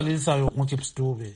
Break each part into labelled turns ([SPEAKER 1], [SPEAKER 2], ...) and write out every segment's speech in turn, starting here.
[SPEAKER 1] Lisayo nguChips Dube.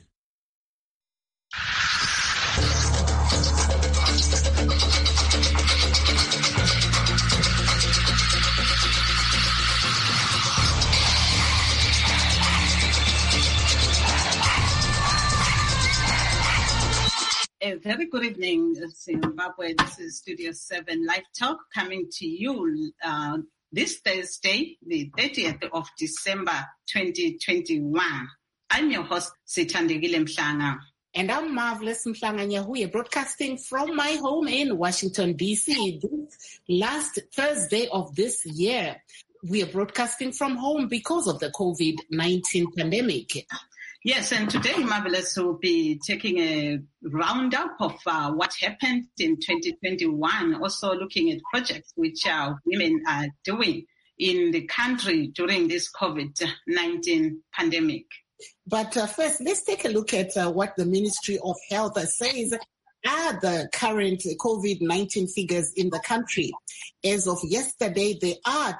[SPEAKER 2] A very good evening, Zimbabwe. This is Studio 7 Live Talk coming to you this Thursday, the 30th of December, 2021. I'm your host, Sithandegile Mhlanga.
[SPEAKER 3] And I'm Marvelous Mhlanga Nyahuye, broadcasting from my home in Washington, D.C. This last Thursday of this year. We are broadcasting from home because of the COVID-19 pandemic.
[SPEAKER 2] Yes, and today, Marvelous will be taking a roundup of what happened in 2021, also looking at projects which women are doing in the country during this COVID-19 pandemic.
[SPEAKER 3] But first, let's take a look at what the Ministry of Health says are the current COVID-19 figures in the country. As of yesterday, there are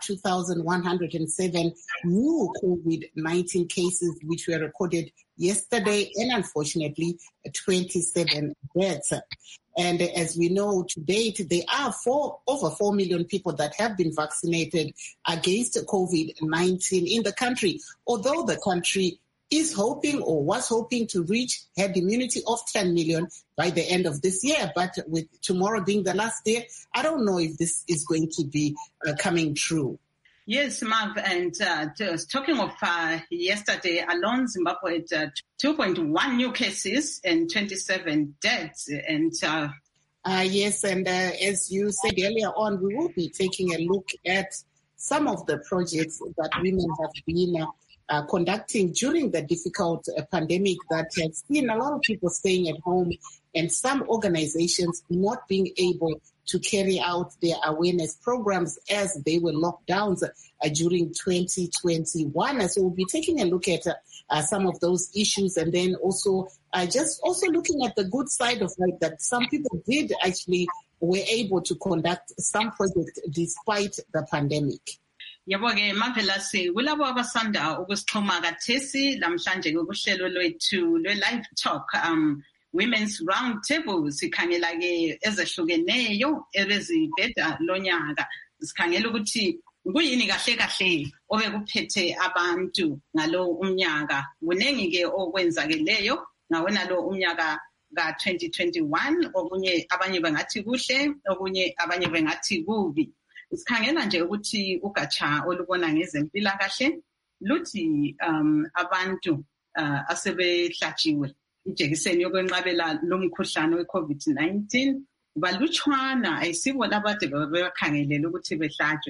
[SPEAKER 3] 2,107 new COVID-19 cases which were recorded yesterday, and unfortunately, 27 deaths. And as we know, to date, there are over 4 million people that have been vaccinated against COVID-19 in the country, although the country is hoping or was hoping to reach herd immunity of 10 million by the end of this year. But with tomorrow being the last day, I don't know if this is going to be coming true.
[SPEAKER 2] Yes, Marv, and just talking of yesterday alone, Zimbabwe had 2.1 new cases and 27 deaths. And
[SPEAKER 3] yes, and as you said earlier on, we will be taking a look at some of the projects that women have been conducting during the difficult pandemic that has seen a lot of people staying at home and some organizations not being able to carry out their awareness programs as they were locked down during 2021. So we'll be taking a look at some of those issues, and then also looking at the good side of it, that some people did actually were able to conduct some projects despite the pandemic.
[SPEAKER 2] Yebo-ke Marvelous, kulabo abasanda ukusixhuma kathesi namhlanje kuhlelo lwethu lwe-live talk women's round table, sikhangela-ke ezehlukeneyo ebezibheda lonyaka. Sikhangela ukuthi kuyini kahle kahle obekuphethe abantu ngalo umnyaka. Kunengi-ke okwenzakeleyo ngawona lo umnyaka ka-2021, okunye abanye bengathi kuhle, okunye abanye bengathi kubi. Sikhangela nje ukuthi ugatsha olubona ngezempilakahle luthi abantu asebehlatshiwe ijekiseni yokwenqabela lomkhuhlane we-COVID-19 balutshwana, ayisibo labade bebakhangelele ukuthi behlatshwe,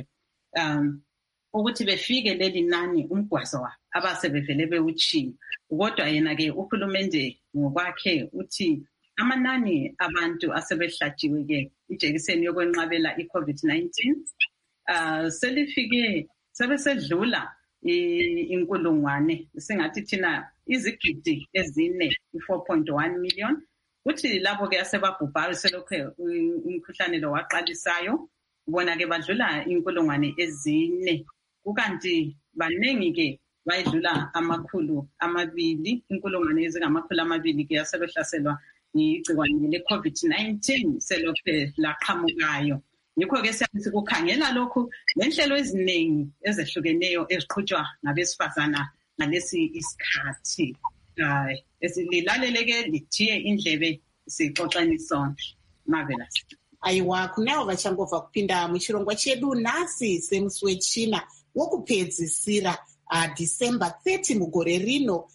[SPEAKER 2] ukuthi befike leli nani umgwazo abasebevele bewutshiye. Kodwa yena-ke uhulumende ngokwakhe uthi amanani abantu asebehlatshiwe-ke ijekiseni yokwenqabela i-COVID-19 selifike sebesedlula inkulungwane, singathi thina izigidi ezine, 4.1 million. Kuthi labo-ke asebabhubhayo selokhu umkhuhlane lo waqalisayo, bona-ke badlula inkulungwane ezine. Kukanti baningi-ke bayedlula inkulungwane ezingamakhulu amabili-ke asebehlaselwa igciwane le-COVID-19 selokhu laqhamukayo. Yikho-ke siyathi kukhangela lokhu nenhlelo eziningi ezehlukeneyo eziqhutshwa ngabesifazana ngalesi isikhathi. Lilalele-ke lithiye indlebe sixoxeni sonke. Marvelous.
[SPEAKER 3] Aiwa, kunawo vachangobva kupinda muchirongwa chedu nhasi semusi wechina wokupedzisira December 30 mugore rino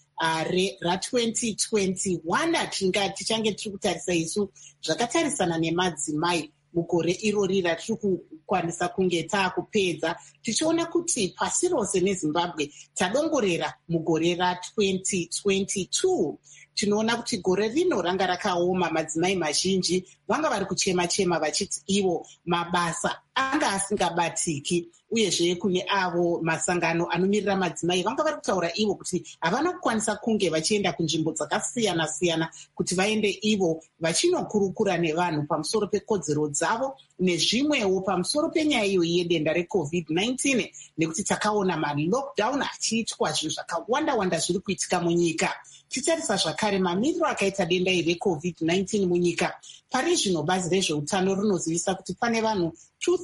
[SPEAKER 3] ra-2021. Tichange tiri kutarisa isu zvakatarisana nemadzimai mugore irori ratiri kukwanisa kunge taakupedza, tichiona kuti pasi rose neZimbabwe tadongorera mugore ra-2022. Tinoona kuti gore rino ranga rakaoma. Madzimai mazhinji vanga vari kuchema-chema vachiti ivo mabasa anga asingabatiki. Uyezve kune avo masangano anomirira madzimai vanga vari kutaura ivo kuti havana kukwanisa kunge vachienda kunzvimbo dzakasiyana-siyana kuti vaende ivo vachinokurukura nevanhu pamusoro pekodzero dzavo nezvimwewo pamusoro penyaya iyo yedenda reCovid-19, nekuti takaona malockdown achiitwa, zvinhu zvakawanda-wanda zviri kuitika munyika. Titarisa zvakare mamiriro akaita denda iri reCovid-19 munyika. Pari zvino bazi rezveutano rinozivisa kuti pane vanhu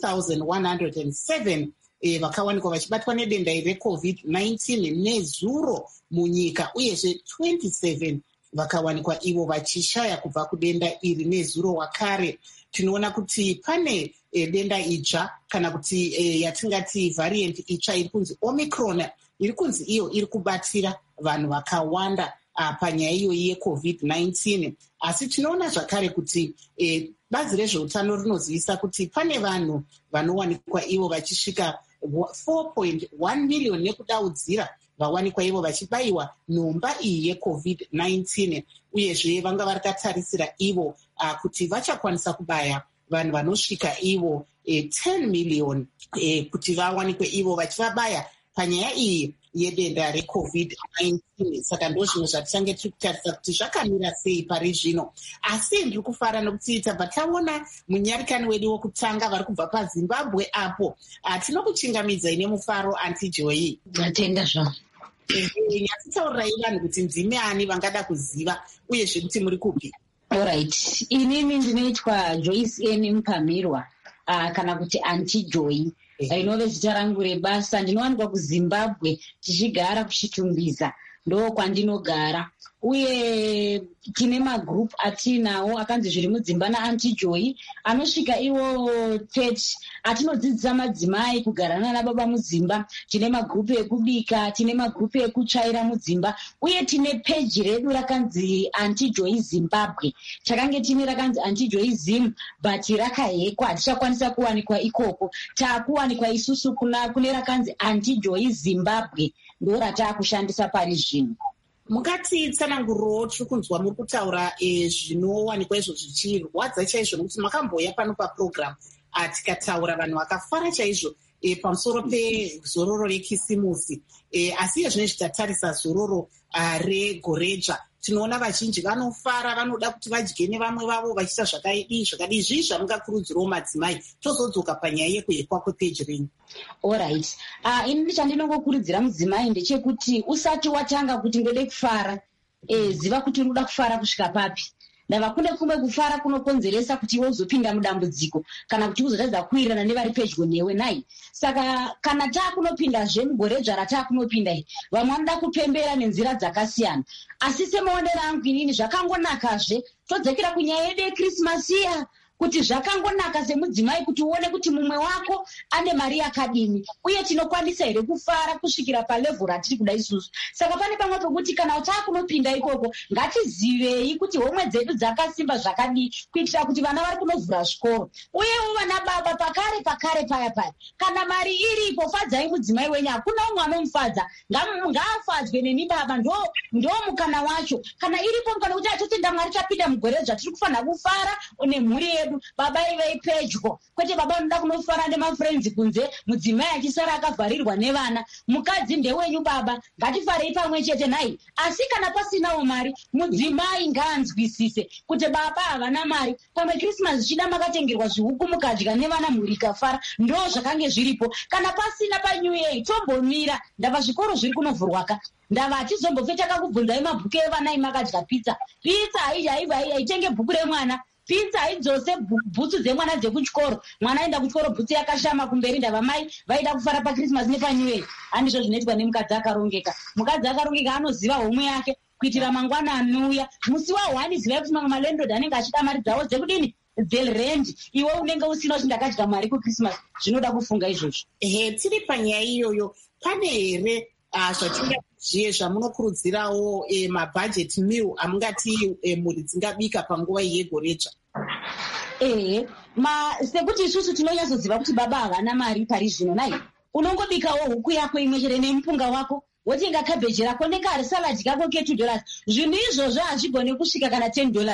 [SPEAKER 3] 2,107 vakawanikwa vachibatwa nedenda iri reCovid-19 nezuro munyika, uyezve 27 vakawanikwa ivo vachishaya kubva kudenda iri nezuro wakare. Tinoona kuti pane denda idzva kana kuti yatingati variant itsva iri kunzi Omicron, iri kunzi iyo iri kubatira vanhu vakawanda panyaya iyoyi yeCovid-19. Asi tinoona zvakare kuti bazi rezveutano rinozivisa kuti pane vanhu vanowanikwa ivo vachisvika 4.1 million nekudaudzira vawanikwa ivo vachibayiwa nhomba iyi yeCovid-19, uyezve vanga varikatarisira ivo kuti vachakwanisa kubaya vanhu vanosvika ivo 10 million kuti vawanikwe ivo vachivabaya panyaya iyi yedenda reCovid-19. Saka ndo zvinhu zvatichange tiri kutarisa kuti zvakamira sei pari zvino. Asi ndiri kufara nokuti tabva taona munyarikani wedu wokutanga vari kubva paZimbabwe apo. Tinokuchingamidzai nemufaro Aunty Joy.
[SPEAKER 1] Ndatenda zvangu.
[SPEAKER 3] Nyatitaurirai vanhu kuti ndimi ani vangada kuziva uyezve kuti muri kupi.
[SPEAKER 1] Alright, inini ndinoitwa Joyce N Mpamirwa kana kuti Aunty Joy. Rinove zita rangu rebasa. Ndinowanikwa kuZimbabwe tichigara kuChitumbiza, ndo kwandinogara. Uye tine magroup atinawo akanzi zviri mudzimba naAunty Joy anosvika iwo 30. Atinodzidzisa madzimai kugara nana baba mudzimba. Tine magroup ekubika, tine magroup ekutsvaira mudzimba, uye tine page redu rakanzi Aunty Joy Zimbabwe. Takange tine rakanzi Aunty Joy Zim, but rakahekwa, hatichakwanisa kuwanikwa ikoko. Taakuwanikwa isusu kune rakanzi Aunty Joy Zimbabwe, ndo rataakushandisa pari zvino.
[SPEAKER 3] Mukati tsananguruwo tiri kunzwa muri kutaura zvinowanikwa izvo zvichirwadza chaizvo, nokuti makamboya pano paprogram tikataura vanhu vakafara chaizvo pamusoro pezororo rekisimusi. Asi iye zvino zvitatarisa zororo regoredzva, tinoona vazhinji vanofara, vanoda kuti vadye nevamwe vavo vachiita zvakadii. Zvii zvamungakurudzirawo madzimai? Tozodzoka panyaya yekuhekwa kwepeji renyu.
[SPEAKER 1] Alright. Ini chandinongokurudzira mudzimai ndechekuti usati watanga kuti ndode kufara, ziva kuti unoda kufara kusvika papi. Ndava kune kumwe kufara kunokonzeresa kuti iwe uzopinda mudambudziko kana kuti uzotadza kuwirirana nevari pedyo newe nai. Saka kana taakunopindazve mugoredzva rataakunopinda iri, vamwe vanoda kupembera nenzira dzakasiyana. Asi semaonero angu inini zvakangonakazve todzokera kunyaya yedu yeKrisimasi iya, kuti zvakangonaka semudzimai kuti uone kuti mumwe wako ane mari yakadini, uye tinokwanisa here kufara kusvikira palevhuru ratiri kuda isusu. Saka pane pamwe pekuti kana taakunopinda ikoko ngatizivei kuti homwe dzedu dzakasimba zvakadii, kuitira kuti vana vari kunovhura zvikoro. Uyewo vana baba pakare paya kana mari iripo, fadzai mudzimai wenyu, hakuna umwe anomufadza. Ngaafadzwe neni baba, ndo mukana wacho. Kana iripo mukana kuti atotenda Mwari tapinda mugore zvatiri kufanira kufara nemhuri yedu, baba ivei pedyo. Kwete baba unoda kunofara nemafrenzi kunze, mudzimai achisara akavharirwa nevana. Mukadzi ndewenyu baba, ngatifarei pamwe chete nai. Asi kana pasinawo mari, mudzimai ngaanzwisise kuti baba havana mari. Pamwe Krismasi ichida makatengerwa zvihuku mukadya nevana mhuri ikafara, ndo zvakange zviripo. Kana pasina paNew Year tombomira, ndava zvikoro zviri kunovhurwaka. Ndava hatizombopfe takakubvunzai mabhuku evana imakadya pizza. Pizza haitenge bhuku remwana. Pizza haidzose bhutsu dzemwana dzekuchikoro. Mwana aenda kuchikoro bhutsu yakashama kumberi. Ndava mai vaida kufara paKrisimasi nepaNew Year. Handizvo zvinoitwa nemukadzi akarongeka. Mukadzi akarongeka anoziva homwe yake kuitira mangwana anouya. Musi wa1 zivai kuti mamwe malendod anenge achida mari dzawo dzekudini, dzerendi. Iwe unenge usina kuti ndakadya mari kuKrisimasi. Zvinoda kufunga izvozvo.
[SPEAKER 3] Tiri panyaya iyoyo, pane here zvatingaziye zvamunokurudzirawo mabudget meal amungati mhuri dzingabika panguva yegoredzva?
[SPEAKER 1] Sekuti isusu tinonyatsoziva kuti baba havana mari pari zvino nai. Unongobikawo huku yako imwe chere nemupunga wako, wotenga kabheji rako nekari saladi kako ke $2. Zvinhu izvozvo hazvigone kusvika kana $10.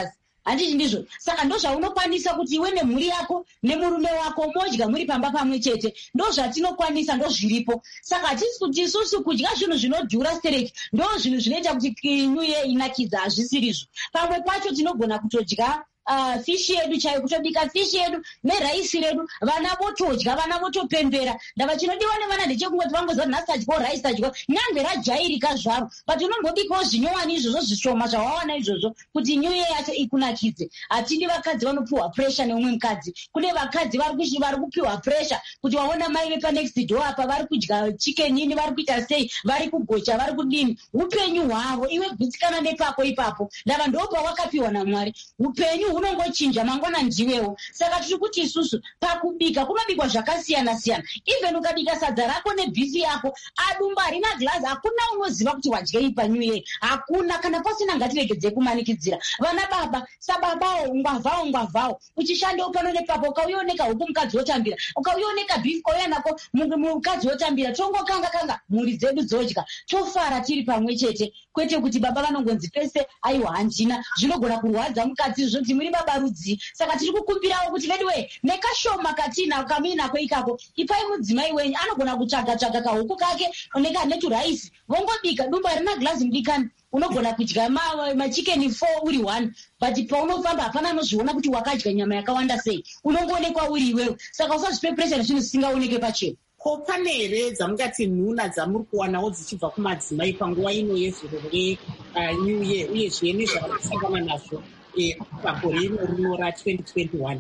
[SPEAKER 1] handiti ndizvo. Saka ndozvaunokwanisa kuti iwe nemhuri yako nemurume wako modya muri pamba pamwe chete, ndozvatinokwanisa, ndozviripo. Saka hatisi kuti isusu kudya zvinhu zvinodhura stereki ndo zvinhu zvinoita kuti new year inakidza, hazvisirizvo. Pamwe pacho tinogona kutodya fishi yedu chaiyo, kutobika fishi yedu neraisi redu, vana votodya, vana votopembera. Ndava chinodiwa nevana ndechekungoti vangoziva nhasi tadyawo raisi, tadyawo nyange rajairika zvaro, but unombobikawo zvinyowani izvozvo zvishoma zvawawana izvozvo kuti new year yacho ikunakidze. Hatidi vakadzi vanopiwa pressure neumwe mukadzi. Kune vakadzi vari kupiwa pressure kuti waona mai vepanext door apa vari kudya chicken ini, vari kuita sei, vari kugocha, vari kudini. Upenyu hwavo, iwe gutsikana nepako ipapo. Ndava ndopa wakapiwa naMwari. Upenyu hunongochinja mangwana ndiwewo. Saka tiri kuti isusu pakubika kunobikwa zvakasiyana siyana. Even ukabika sadza rako nebhifi yako adumba harina glass, hakuna unoziva kuti wadyei panew year. Hakuna, kana pasina ngatiregedze kumanikidzira. Vana baba, sababawo ngwavhawo uchishandewo pano nepapo, ukauioneka huku mukadzi wotambira, ukauioneka bhifi kauya nako mukadzi wotambira, tongokanga mhuri dzedu dzodya, tofara tiri pamwe chete. Kwete kuti baba vanongonzi pese aiwa handina, zvinogona kurwadza mukadzi zvoti muri baba rudzi. Saka tiri kukumbirawo kuti veduwe nekashoma katina kamuinako ikako, ipai mudzimai wenyu anogona kutsvaga kahuku kake neturaisi, vongobika dumba harina glazi mudikani, unogona kudya machikeni 4 uri 1, but paunofamba hapana anozviona kuti wakadya nyama yakawanda sei, unongoonekwa uri iwewe. Saka usazvipe pressure nezvinhu zvisingaoneke pachena.
[SPEAKER 3] Ko pane here dzamungati nhuna dzamuri kuwanawo dzichibva kumadzimai panguva ino yezuro renew year, uyezve nezvavarasangana nazvo pagore rino ra2021?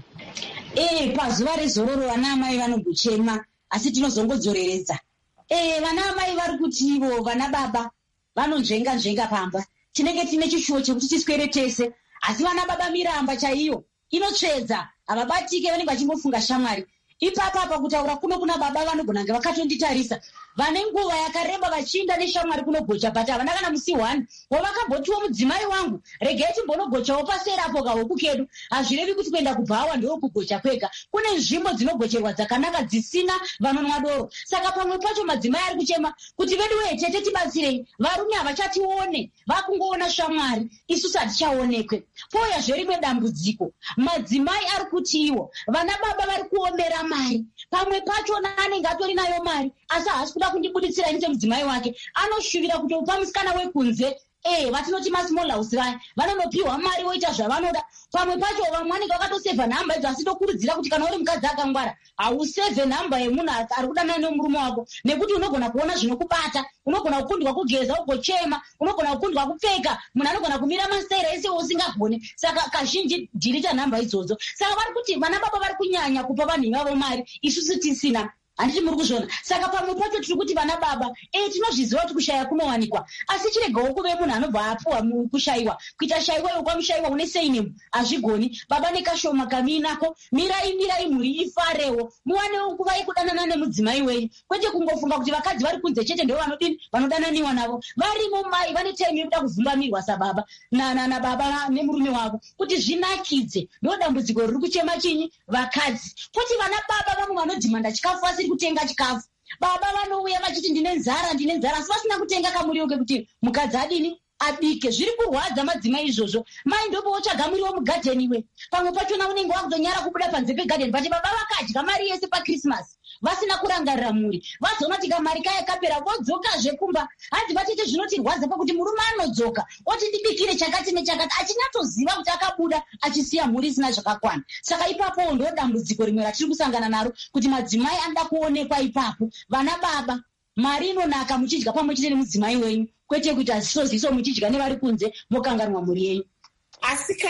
[SPEAKER 1] Pazuva rezororo vana amai vanongochema, asi tinozongodzoreredza. Vana amai vari kuti ivo vana baba vanonzvenga pamba, tinenge tine chishuwo chekuti tiswere tese, asi vana baba miramba chaiyo inotsvedza, havabatike, vanenge vachimbofunga shamwari. Ipapa kutaura kuno kuna baba vanogona kunge vakatonditarisa, vane nguva yakareba vachiinda neshamwari kunogocha, but havana kana musi 1 wavakabotiwo mudzimai wangu regai timbonogochawo paserapo kahuku kedu. Hazvirevi kuti kuenda kubhawa ndiwo kugocha kwega, kune nzvimbo dzinogocherwa dzakanaka dzisina vanonwa doro. Saka pamwe pacho madzimai ari kuchema kuti vedu tete tibatsirei, varume havachatione, vakungoona shamwari, isusu hatichaonekwe. Pouya zverimwe dambudziko, madzimai ari kuti iwo vana baba vari kuomera mari, pamwe pachona anenge atori nayo mari asi haasi kuda kundibuditsira ini semudzimai wake, anoshuvira kuti upa musikana wekunze vatinoti masmall house vaya vanonopiwa mari voita zvavanoda. Pamwe pacho vamwe vanenge vakatosevha nhamba idzo, asi tokurudzira kuti kana uri mukadzi akangwara hausevhe nhamba yemunhu ari kudanana nemurume wako, nekuti unogona kuona zvinokubata, unogona kukundwa kugeza ugochema, unogona kukundwa kupfeka, munhu anogona kumira masteira ese usingagone. Saka kazhinji dhirita nhamba idzodzo. Saka vari kuti vana baba vari kunyanya kupa vanhu vavo mari, isusu tisina. Handiti muri kuzviona. Saka pamwe pacho tiri kuti vana baba tinozviziva kuti kushaya kunowanikwa, asi chiregawo kuve munhu anobva apuwa kushayiwa, kuita shayiwa ukwamushayiwa une seinemu hazvigoni. Baba nekashoma kamuinako, mirai mhuri ifarewo, muwanewo nguva yekudanana nemudzimai wenyu, kwete kungofunga kuti vakadzi vari kunze chete ndo vanodini vanodananiwa navo. Varimo mai vane time yekuda kuvhumbamirwa sababa nababa nemurume wavo kuti zvinakidze. Ndo dambudziko riri kuchema chinyi vakadzi, kuti vana baba vamwe vanodhimanda chikafu asi kutenga chikafu. Baba vanouya vachiti ndine nzara asi vasina kutenga kamuriwo kekuti mukadzi adini abike. Zviri kurwadza madzimai izvozvo. Mai ndopo wotsvaga muriwo mugadheni we, pamwe pachona unenge wakuzonyara kubuda panze pegadheni, but baba vakadya mari yese pakrismasi vasina kurangarira mhuri, vazoona kuti kamari kaya kapera vodzokazve kumba. Hadzi vatete zvinotirwadza pakuti murume anodzoka oti ndibikire chakati nechakati, achinyatsoziva kuti akabuda achisiya mhuri isina zvakakwana. Saka ipapo ndo dambudziko rimwe ratiri kusangana naro, kuti madzimai anoda kuonekwa ipapo. Vana baba, mari inonaka muchidya pamwe chete nemudzimai wenyu, kwete kuita ziso muchidya nevari kunze mokanganwa mhuri yenyu.
[SPEAKER 3] Asika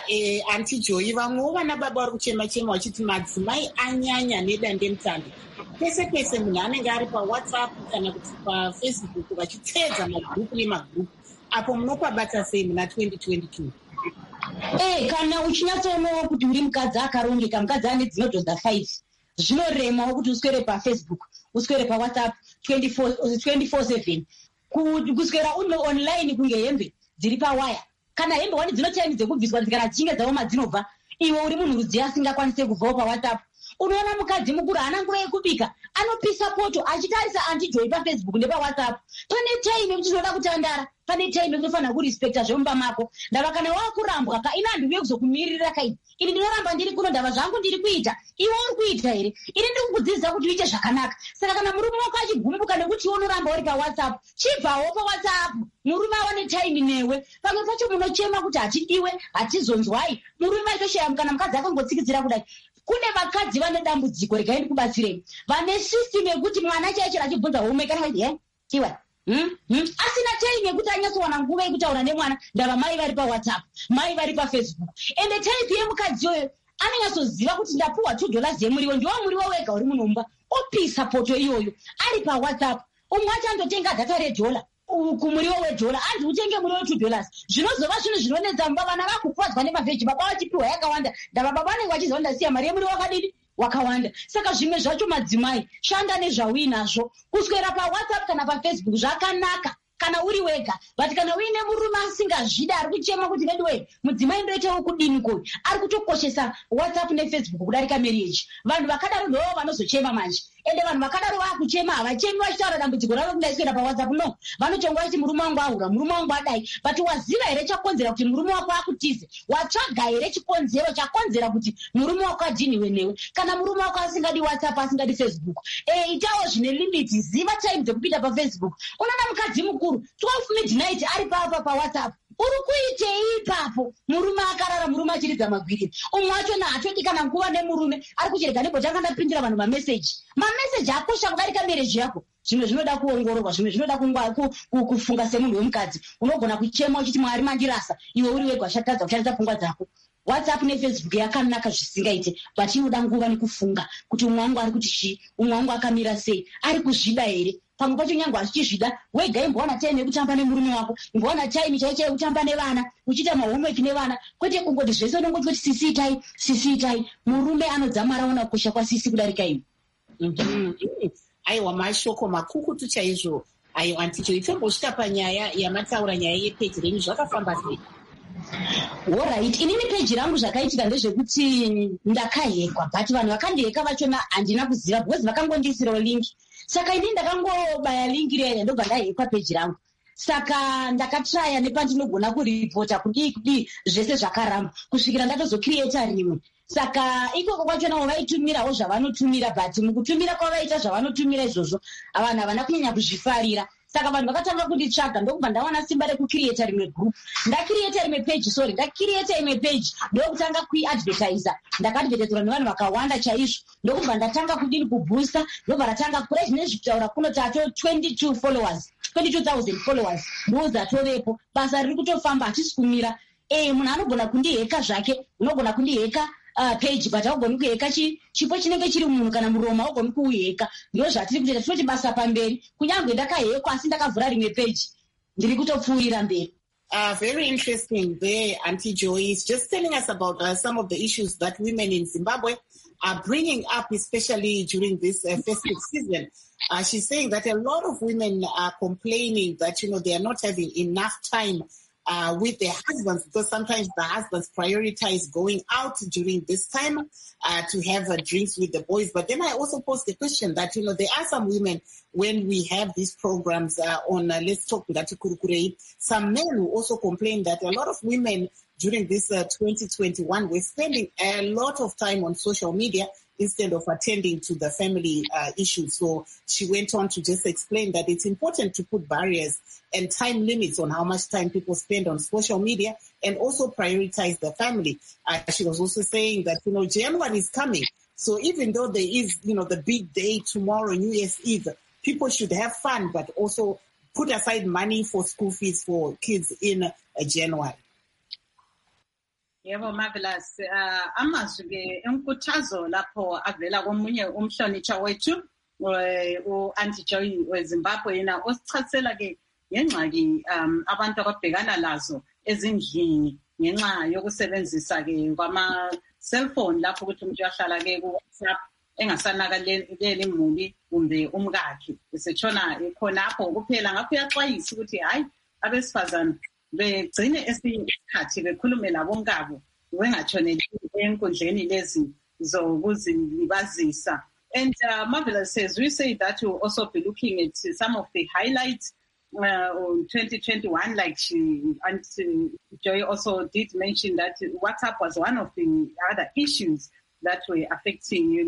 [SPEAKER 3] Aunty Joy, vamwewo vana baba vari kuchema vachiti madzimai anyanya nedandemutande. Pese munhu anenge ari paWhatsApp kana kuti paFacebook vachitedza magrupu nemagrupu, apo munopabata sei muna 2022?
[SPEAKER 1] Kana uchinyatsoonao kuti uri mukadzi akarongeka, mukadzi ane dzinodhodha 5, zvinoremawo kuti uswere paFacebook, uswere paWhatsApp 24/7, kuswera uri online kunge hembe dziri pawaya. Kana hembe wani dzinotaimi dzekubviswa kana dzichinge dzavo madzinobva, iwe uri munhu rudzi asingakwanise kubvawo paWhatsApp, unoona mukadzi mukuru haana nguva yekubika, anopisa poto achitarisa anti-Joy paFacebook nepawhatsapp. Pane time yekuti tinoda kutandara, pane time yekuti unofanira kurespekta zvemumba mako. Ndava kana wakurambwa ina handiuye kuzokumirira kaini, ini ndinoramba ndiri kuno, ndava zvangu ndiri kuita, iwe uri kuita here? Ini ndiri kukudzidzisa kuti uite zvakanaka. Saka kana murume wako achigumbuka nekuti iwe unoramba uri pawhatsapp, chibvawo pawhatsapp, murume awane time newe. Pamwe pacho munochema kuti hatidiwe, hatizonzwai, murume aitoshaya kana mukadzi akangotsikidzira kudai. Kune vakadzi vane dambudziko, regai ndikubatsirei, vane system yekuti mwana chaicho achibvunza home kana tiwa asina time yekuti anyatsowana nguva yekutaura nemwana, ndava mai vari pawhatsapp, mai vari paFacebook. Ende type yemukadzi oyo anonyatsoziva kuti ndapuhwa $2 yemuriwo, ndiwo muriwo wega uri munomba, opisa poto iyoyo ari pawhatsapp. Umwe acho andotenga data $1 kumuriwo $1, anzi utenge muriwo $2. Zvinozova zvinhu zvinonetsa mumba, vana vakupwadzwa nemavheji, baba vachipiwa yakawanda, ndava baba vanenge vachiziva ndasiya mari yemuriwo wakadini wakawanda. Saka zvimwe zvacho madzimai, shanda nezvauinazvo. Kuswera pawhatsapp kana paFacebook zvakanaka kana uri wega, but kana uine murume asingazvida ari kuchema kuti anyway mudzimai ndoitawo kudini koi, ari kutokoshesa WhatsApp neFacebook kudarika marriage. Vanhu vakadaro ndo vanozochema manje. Ende vanhu vakadaro vakuchema havachemi vachitaura dambudziko ravo kundaiswera pawhatsapp, no, vanotonga vachiti murume wangu ahura, murume wangu adai. But waziva here chakonzera kuti murume wako akutize? Watsvaga here chikonzero chakonzera kuti murume wako adhiniwe newe? Kana murume wako asingadi WhatsApp, asingadi Facebook, itawo zvine limiti, ziva time dzekupinda paFacebook. Unoona mukadzi mukuru 12 midnight ari papa pawhatsapp, uri kuitei ipapo? Murume akarara, murume achiridza magwiriri. Umwe wacho haatodi kana nguva nemurume, ari kuchereka nebhotanga ndapindira vanhu mameseji. Mameseji akosha kudarika mereji yako. Zvimwe zvinoda kuongororwa, zvimwe zvinoda kufunga semunhu wemukadzi. Unogona kuchema uchiti Mwari mandirasa, iwe uri wega washatadza kushandisa pfungwa dzako. WhatsApp neFacebook yakanaka zvisingaite, but inoda nguva nekufunga kuti umwe wangu ari kuti chii, umwe wangu akamira sei, ari kuzvida here? Pamwe pacho nyange achizvida wega, imbowana time yekutamba nemurume wako, imbowana time chaicho yekutamba nevana, uchiita mahomework nevana, kwete kungoti zvese unongoti kuti sisi itai. Murume anodzamara ona kukosha kwasisi kudarika imi.
[SPEAKER 3] Aiwa, mashoko makukutu chaizvo. Aiwa, anti-Joy, tombosvika panyaya yamataura nyaya yepeji renyu, zvakafamba sei?
[SPEAKER 1] Alright, inini peji rangu zvakaitika ndezvekuti ndakahekwa, but vanhu vakandiheka vachona handina kuziva because vakangondisirawo linki. Saka ini ndakangobaya linki reya ndobva ndahekwa peji rangu. Saka ndakatraya nepandinogona kuripota kudii zvese zvakaramba kusvikira ndatozocreata rimwe. Saka ikoko kwachona vaitumirawo zvavanotumira, but mukutumira kwavaita zvavanotumira izvozvo vanhu havana kunyanya kuzvifarira. Saka vanhu vakatanga kunditsvaga, ndokubva ndawana simba rekukreata rimwe group. Ndakreata imwe page ndokutanga kuiadvertisa. Ndakaadvertisera nevanhu vakawanda chaizvo, ndokubva ndatanga kudini kuboosta, ndobva ratanga kure zvinezvi kutaura kuno tato 22,000 followers ndo dzatovepo. Basa riri kutofamba, hatisi kumira. Munhu anogona kundiheka zvake, unogona kundiheka page, but haugoni kuheka chipo chinenge chiri munhu kana muromo, haugoni kuuheka. Ndo zvatiri kuita, tinoti basa pamberi. Kunyange ndakahekwa asi ndakavhura rimwe page, ndiri kutopfuurira mberi.
[SPEAKER 3] Very interesting there, anti-Joy is just telling us about some of the issues that women in Zimbabwe are bringing up, especially during this festive season. She's saying that a lot of women are complaining that, they are not having enough time with their husbands, because sometimes the husbands prioritize going out during this time to have drinks with the boys. But then I also posed the question that, there are some women, when we have these programs on Let's Talk Ngati Kurukurei, some men who also complain that a lot of women during this 2021 were spending a lot of time on social media instead of attending to the family issues. So she went on to just explain that it's important to put barriers and time limits on how much time people spend on social media and also prioritize the family. She was also saying that, January is coming. So even though there is, the big day tomorrow, New Year's Eve, people should have fun, but also put aside money for school fees for kids in January.
[SPEAKER 2] Yebo, marvelous. Amazwi enkuthazo lapho avela komunye umhlonitsha wethu u-anti-Joy weZimbabwe, yena osichasela ke ngengxaki abantu ababhekana lazo ezindlini ngenxa yokusebenzisa ke kwama-cellphone, lapho ukuthi umuntu uyahlala ke ku-WhatsApp engasanakaleli imuli kumbe umkakhe, esetshona khonapho kuphela. Ngakho uyaxwayisa ukuthi hayi, abesifazane begcine esinye isikhathi bekhulume labonkabo, bengatshoneli enkundleni lezi zokuzilibazisa. And Marvelous says, we say that we'll also be looking at some of the highlights on 2021, like Auntie Joy also did mention that WhatsApp was one of the other issues that were affecting,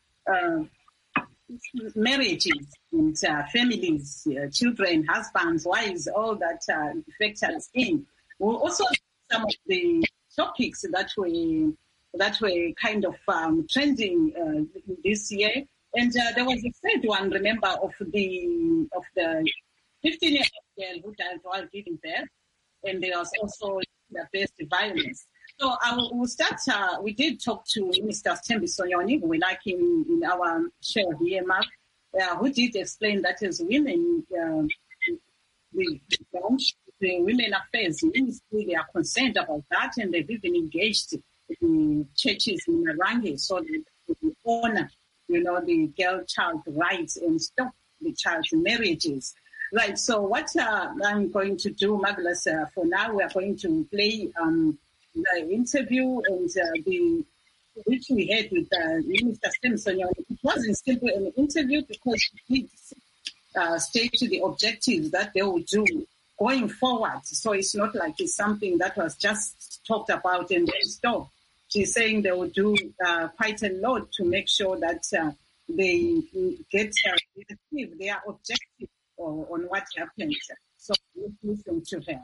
[SPEAKER 2] marriages and families, children, husbands, wives, all that factors in. We'll also some of the topics that were kind of trending this year, and there was a third one. Remember of the 15-year-old girl who died while giving birth, and there was also gender-based violence. So I will start. We did talk to Mr. Thembi Sonyoni, who we like him in our show here, Mark, who did explain that as women, the Women Affairs Ministry, they are concerned about that, and they've even engaged the churches in Marangi so that they will honor, the girl-child rights and stop the child marriages. Right. So what I'm going to do, Marvelous, for now, we are going to play the interview and which we had with Minister Simpson. It wasn't simply an interview because he did state the objectives that they will do going forward. So it's not like it's something that was just talked about and then stopped. She's saying they will do quite a lot to make sure that they get achieve their objective on what happens. So let's listen to her.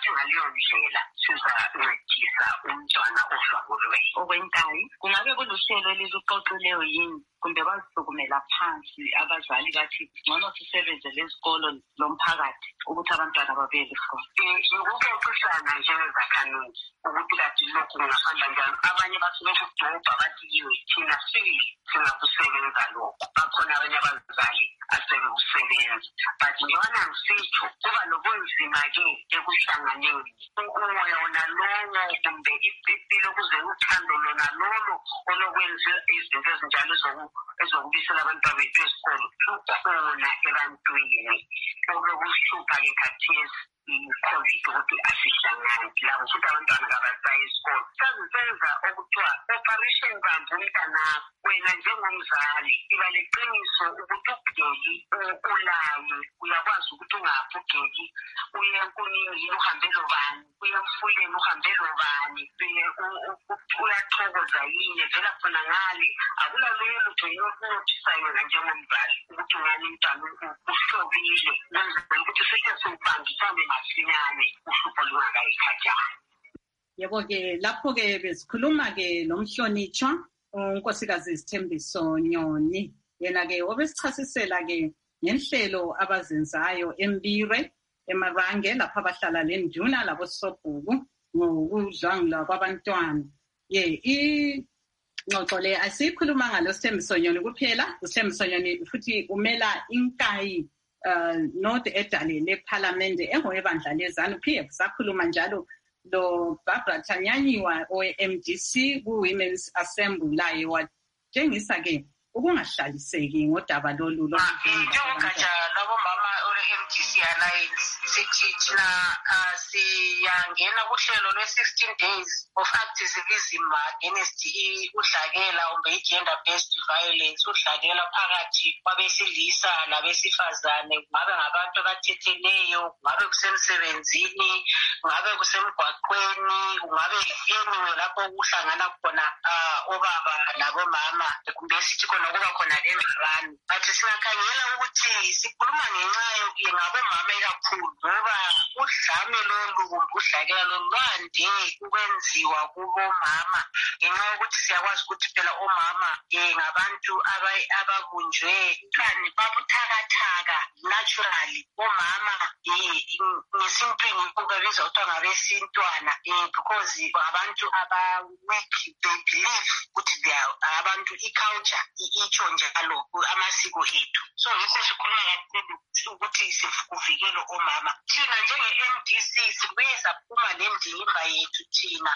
[SPEAKER 4] ukuthi ngaleyo ndlela sizancedisa umntwana ohlangulweyo.
[SPEAKER 5] Okwenkayi kungabe kuluhlelo eliluxoxileyo yini kumbe bazisukumela phansi abazali bathi ngcono sisebenze lezikolo lomphakathi ukuthi abantwana babuyele esikole?
[SPEAKER 4] Ukuxoxisana njengezakhamuzi ukuthi kathi lokhu kungahamba njalo. Abanye basuke kudobha bathi yiwe thina singakusebenza lokho. Bakhona abanye abazali asebekusebenza. But njengoba ngisitsho kuba nobunzima-ke ekuhlanganeni. Umoya wona lowo kumbe ipilo kuze uthando lona lolo olokwenza izinto ezinjalo ezokubisela abantwana bethu esikolo lukhona ebantwini. Okuhlupha-ke khathesi i-COVID ukuthi asihlangani labo futhi abantwana kabasayi esikolo. Sazenza okuthiwa operation bambe umntanakho. Wena njengomzali iba leqiniso ukuthi ugeli ulaye uyakwazi ukuthi ungaphi ugeli uye enkunini uhambe lobani uye emfuleni uhambe lobani uyathokoza yini vela khona ngale akulaloyo lutho yokunothisa yona njengomzali ukuthi ngani umntwana uhlobile kwenzela ukuthi sihle siwubambisane masinyane uhlupho lungakayikhathani.
[SPEAKER 2] Yebo-ke lapho-ke besikhuluma-ke nomhlonitshwa unkosikazi Sithembiso Nyoni. Yena-ke obesichasisela-ke ngenhlelo abazenzayo eMbire eMarange lapho abahlala lenduna labo Sobhuku ngokudlwangula kwabantwana. Ingxoxo le asiyikhuluma ngalo Sithembiso Nyoni kuphela. Sithembiso Nyoni futhi umela inkayi North Edale leParliament ehobandla lezanu. Phinde sakhuluma njalo lo Barbara Thanyanyiwa oMDC ku-Women's Assembly laye watshengisa-ke ukungahlaliseki ngodaba lolu
[SPEAKER 4] njengogatsha labomama ole-MDC Alliance sithi thina siyangena kuhlelo lwe-16 days of activism against udlakela kumbe i-gender based violence, udlakela phakathi kwabesilisa labesifazane, kungabe ngabantu abathetheneyo, kungabe kusemsebenzini, kungabe kusemgwaqweni, kungabe enyiwe lapho kuhlangana khona obaba labomama, kumbe sithi khona kuba khona emrani. But singakhangela ukuthi sikhuluma ngenxa ngabomama ikakhulu ngoba udlame lolu kumbe udlakela lolu lwande ukwenziwa kubomama ngenxa yokuthi siyakwazi ukuthi phela omama ngabantu ababunjwe kani babuthakathaka naturally. Omama ngesintwini kubabiza kuthiwa ngabesintwana because abantu aba-weak, they believe ukuthi they are abantu i-culture itsho njalo amasiko ethu. So yikho sikhuluma kakhulu ukuthi kuvikele omama. Thina njenge-MDC sibuye saphuma nendimba yethu thina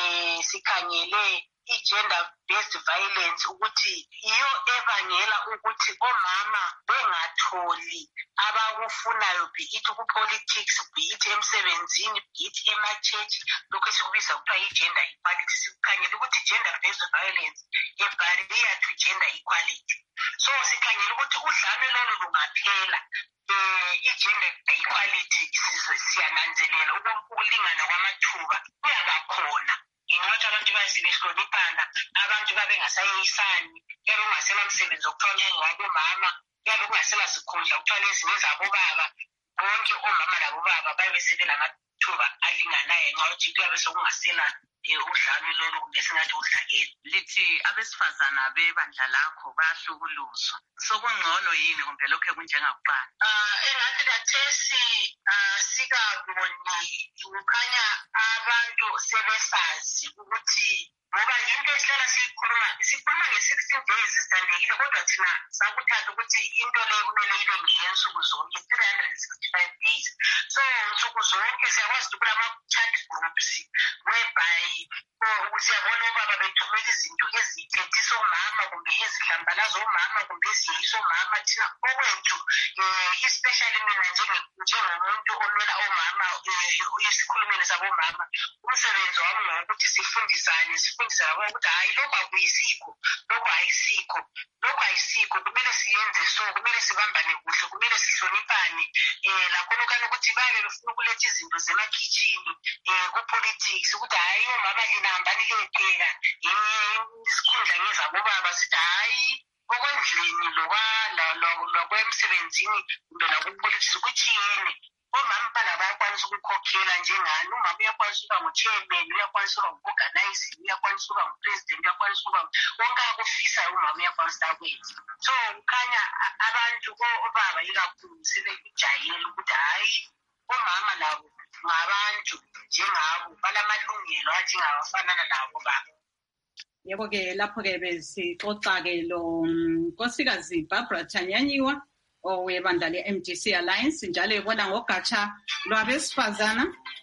[SPEAKER 4] sikhangele i-gender based violence ukuthi iyo ebangela ukuthi omama bengatholi abakufunayo, be it ku-politics, be it emsebenzini, be it ema-church, lokhu esikubiza kuthiwa i-gender equality. Sikhangela ukuthi gender based violence a-barrier to gender equality. So sikhangela ukuthi udlame lolo lungaphela, i-gender equality siyananzelela ukulingana kwamathuba kuyabakhona. Ingathi abantu basebehloniphana, abantu babengasayisani, yabe kungasela msebenzi okuthiwa ngowabomama, yabe kungasela zikhundla okuthiwa lezinye zabobaba. Bonke omama labobaba babe sebelamathuba alinganayo ngenxa yokuthi kuyabe sekungasela udlame lolu kumbe singathi udlakela.
[SPEAKER 5] Lithi abesifazana bebandla lakho bayahlukuluzwa. Sokungcono yini kumbe lokho kunjengakuqala?
[SPEAKER 4] Engathi kathesi sikaboni kukhanya abantu sebesazi ukuthi ngoba into esihlala sikhuluma nge-16 days sithandekile, kodwa thina sakuthatha ukuthi into leyo kumele ibe ngeyensuku zonke 365 days. So nsuku zonke siyakwazi ukuthi kulama-chat groups whereby siyabona obaba bethumela izinto ezithethisa omama kumbe ezihlambalaza omama kumbe eziyisa omama. Thina okwethu especially mina njengomuntu omela omama esikhulumeni sabomama, umsebenzi wami ngokuthi sifundisane ukuthi hayi lokhu akuyisikho, lokhu ayisikho, kumele siyenze so, kumele sibambane kuhle, kumele sihloniphane. Lakhonokani ukuthi babe befuna ukuletha izinto zemakhitshini ku-politics ukuthi hayi omama lina hambani liyopheka isikhundla ngezabobaba, sithi hayi okwendlini lokwemsebenzini kumbe lakupolitics kuthiyene. omama laba bayakwanisa ukukhokhela njengani. Umama uyakwanisa ukuba ngu-chairman, uyakwanisa ukuba ngu-organizing, uyakwanisa ukuba ngu-president, uyakwanisa ukuba wonke akufisayo umama uyakwanisa akwenza. So kukhanya abantu obaba ikakhulu sebekujayela ukuthi hhayi omama labo ngabantu njengabo, balamalungelo anjengabafanana nabo baba.
[SPEAKER 2] Yebo-ke lapho-ke besixoxa-ke lo nkosikazi Barbara Tanyanyiwa owebandla le-MDC Alliance, njalo ebona ngogatsha lwabesifazana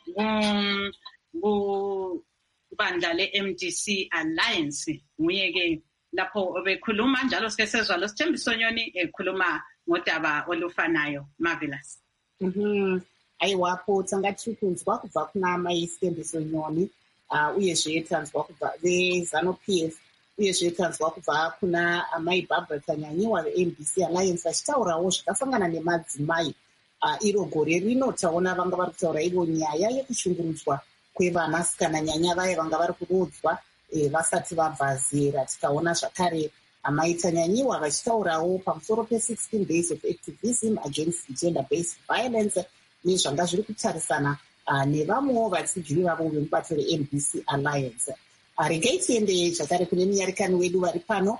[SPEAKER 2] kubandla le-MDC Alliance. Nguye-ke lapho bekhuluma, njalo sike sezwa lo Sithembiso Nyoni ekhuluma ngodaba olufanayo. Marvelous.
[SPEAKER 3] Aiwapo tangati kunzwa kubva kuna mai Sithembiso Nyoni uyezve tanzwa kubva veZANU-PF, uyezve tanzwa kubva kuna mai Barbara Tanyanyiwa veMDC Alliance vachitaurawo zvakasangana nemadzimai. Iro gore rino taona vanga vari kutaura ivo nyaya yekushungurudzwa kwevanasikana, nyanya vaya vanga vari kurodzwa vasati vabva zera. Tikaona zvakare amai Tanyanyiwa vachitaurawo pamusoro pe16 days of activism against gender-based violence nezvanga zviri kutarisana nevamwewo vatsigiri vavo vemubato reMDC Alliance. Regai tiende zvakare kune munyarikani wedu vari pano,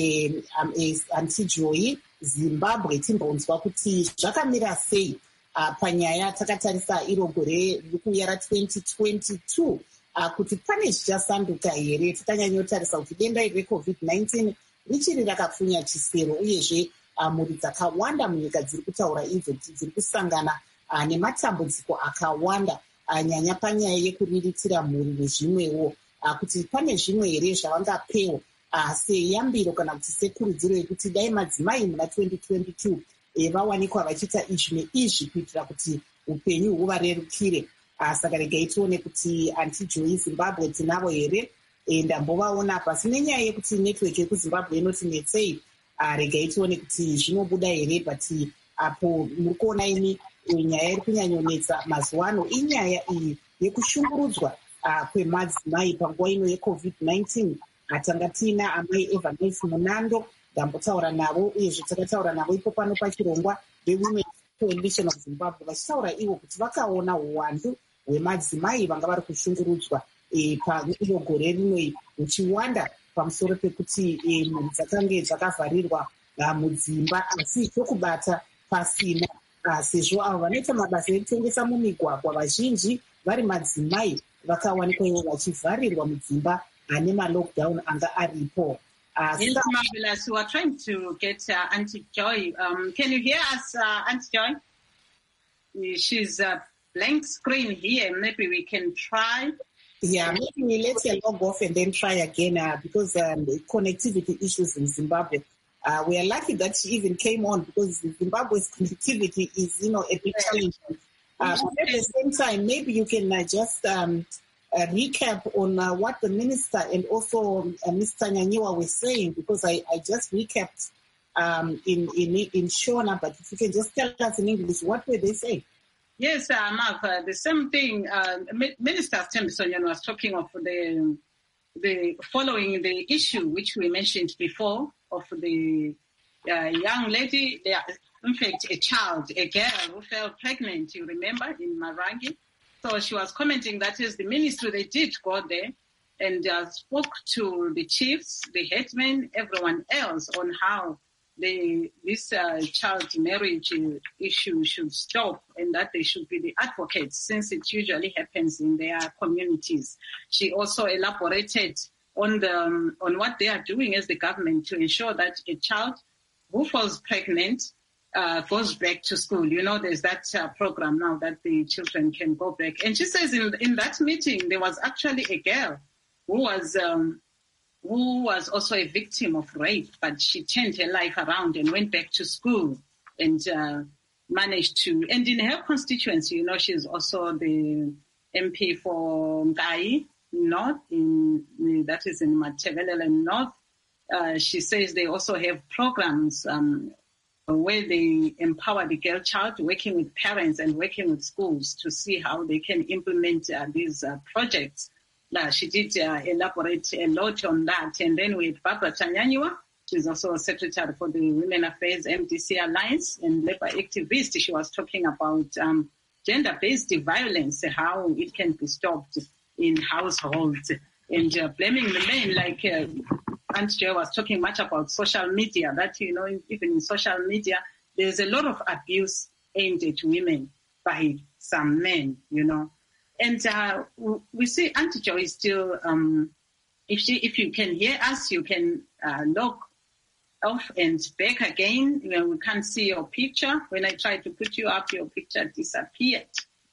[SPEAKER 3] Anti Joy Zimbabwe, timbonzwa kuti zvakamira sei panyaya takatarisa iro gore riri kuuya ra2022 kuti pane zvichasanduka here. Tikanyanyotarisa kuti denda iri reCovid-19 richiri rakapfunya chisero, uyezve mhuri dzakawanda munyika dziri kutaura izvo kuti dziri kusangana nematambudziko akawanda, nyanya panyaya yekuriritira mhuri nezvimwewo, kuti pane zvimwe here zvavangapewo seyambiro kana kuti sekurudziro yekuti dai madzimai muna 2022 vawanikwa vachiita izvi neizvi kuitira kuti upenyu huvarerukire. Saka regai tione kuti Anti Joy Zimbabwe tinavo here, ndambovaona pasi nenyaya yekuti network yekuzimbabwe inoti netsei. Regai tione kuti zvinobuda here, but apo muri kuona imi nyaya iri kunyanyonetsa mazuva ano inyaya iyi yekushungurudzwa kwemadzimai panguva ino yeCovid-19. Tanga tiina amai Evaness Munando, ndambotaura navo, uyezve takataura navo ipo pano pachirongwa veWomen's Coalition of Zimbabwe, vachitaura ivo kuti vakaona uwandu hwemadzimai vanga vari kushungurudzwa pairo gore rino huchiwanda pamusoro pekuti mhuri dzakange dzakavharirwa mudzimba asi chokubata pasina, sezvo avo vanoita mabasa ekutengesa mumigwagwa vazhinji vari madzimai vakawanikwa ivo vachivharirwa mudzimba nemalockdown anga aripo.
[SPEAKER 2] Yes, Marvelous. We are trying to get Auntie Joy. Can you hear us, Auntie Joy? She's a blank screen here. Maybe we can try.
[SPEAKER 3] Yeah, maybe let's log off and then try again because connectivity issues in Zimbabwe. We are lucky that she even came on because Zimbabwe's connectivity is, a bit challenging. At the same time, maybe you can just recap on what the minister and also Ms. Tanyanyiwa were saying, because I just recapped in Shona, but if you can just tell us in English, what were they saying?
[SPEAKER 2] Yes, Mark, the same thing. Minister Sithembiso Nyoni was talking of the following the issue which we mentioned before of the young lady, in fact, a girl who fell pregnant, you remember, in Marangi. So she was commenting that is the ministry, they did go there and spoke to the chiefs, the headmen, everyone else on how this child marriage issue should stop and that they should be the advocates since it usually happens in their communities. She also elaborated on what they are doing as the government to ensure that a child who falls pregnant goes back to school. There's that program now that the children can go back. And she says in that meeting, there was actually a girl who was also a victim of rape, but she turned her life around and went back to school and managed to, and in her constituency, she's also the MP for Ngai North, that is in Matabeleland North. She says they also have programs where they empower the girl child, working with parents and working with schools to see how they can implement these projects. She did elaborate a lot on that. And then with Barbara Tanyanyiwa, she's also a secretary for the Women Affairs MDC Alliance and labor activist. She was talking about gender-based violence, how it can be stopped in households, and blaming the men, like Aunt Joy was talking much about social media, that, even in social media, there's a lot of abuse aimed at women by some men, And we see Aunt Joy is still, if you can hear us, you can log off and back again. We can't see your picture. When I tried to put you up, your picture disappeared.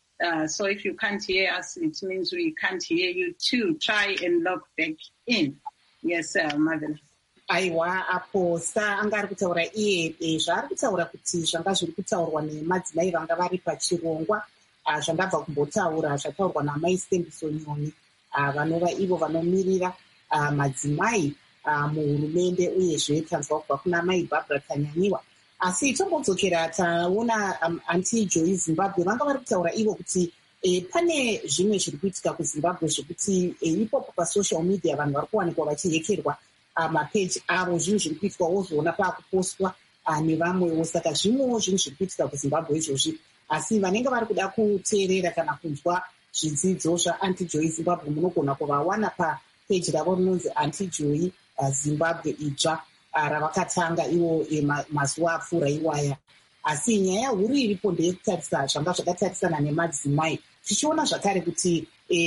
[SPEAKER 2] So if you can't hear us, it means we can't hear you too. Try and log back in. Yes, Marvelous.
[SPEAKER 3] Aiwa apo anga ari kutaura iye zvaari kutaura kuti zvanga zviri kutaurwa nemadzimai vanga vari pachirongwa zvandabva kumbotaura zvataurwa namai Stembiso Nyoni vanova ivo vanomirira madzimai muhurumende uyezve tanzwa kubva kuna mai Barbara Tanyanyiwa. Asi tombodzokera taona Aunty Joy Zimbabwe vanga vari kutaura ivo kuti pane zvimwe zviri kuitika kuZimbabwe zvekuti ipopo pasocial media vanhu vari kuwanikwa vachihekerwa mapeji avo, zvinhu zviri kuitwa wozoona paakupostwa nevamwewo. Saka zvimwewo zvinhu zviri kuitika kuZimbabwe izvozvi, asi vanenge vari kuda kuteerera kana kunzwa zvidzidzo zvaAunty Joy Zimbabwe munogona kuvawana papeji ravo rinonzi Aunty Joy Zimbabwe idzva ravakatanga ivo mazuva apfuura iwaya. Asi nyaya huru iripo ndeyekutarisa zvanga zvakatarisana nemadzimai, tichiona zvakare kuti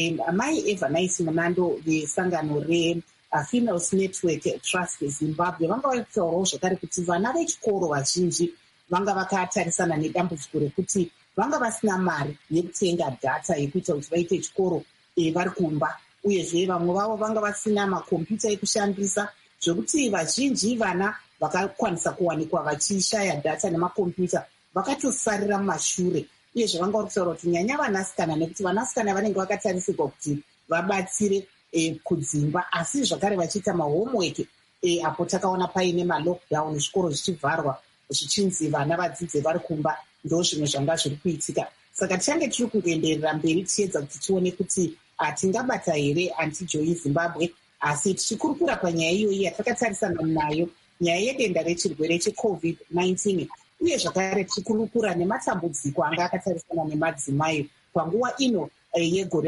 [SPEAKER 3] mai Eva Nice Munando vesangano Females Network Trust Zimbabwe vanga vari kutaurawo zvakare kuti vana vechikoro vazhinji vanga vakatarisana nedambudziko rekuti vanga vasina mari yekutenga data yekuita kuti vaite chikoro vari kumba, uyezve vamwe vavo vanga vasina makombiyuta ekushandisa, zvekuti vazhinji vana vakakwanisa kuwanikwa vachishaya data nemakombiyuta vakatosarira mumashure. Uyezve vanga vari kutaura kuti nyanya vanasikana, nekuti vanasikana vanenge vakatarisirwa kuti vabatsire kudzimba, asi zvakare vachiita mahomework. Apo takaona paine malockdown, zvikoro zvichivharwa zvichinzi vana vadzidze vari kumba, ndo zvimwe zvanga zviri kuitika. Saka tichange tiri kuenderera mberi tichiedza kuti tione kuti tingabata here Aunty Joy Zimbabwe, asi tichikurukura panyaya iyoyi yatakatarisana nayo, nyaya yedenda rechirwere cheCovid-19, uye zvakare tichikurukura nematambudziko anga akatarisana nemadzimai panguva ino yegore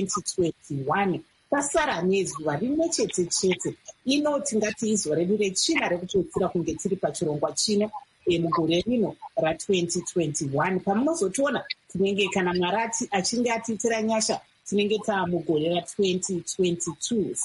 [SPEAKER 3] ra2021. Tasara nezuva rimwe chete chete, ino tingati izuva redu rechina rekutopfira kunge tiri pachirongwa chino mugore rino ra2021. Pamunozotiona tinenge, kana Mwari achinge atiitira nyasha, tinenge taamugore ra2022.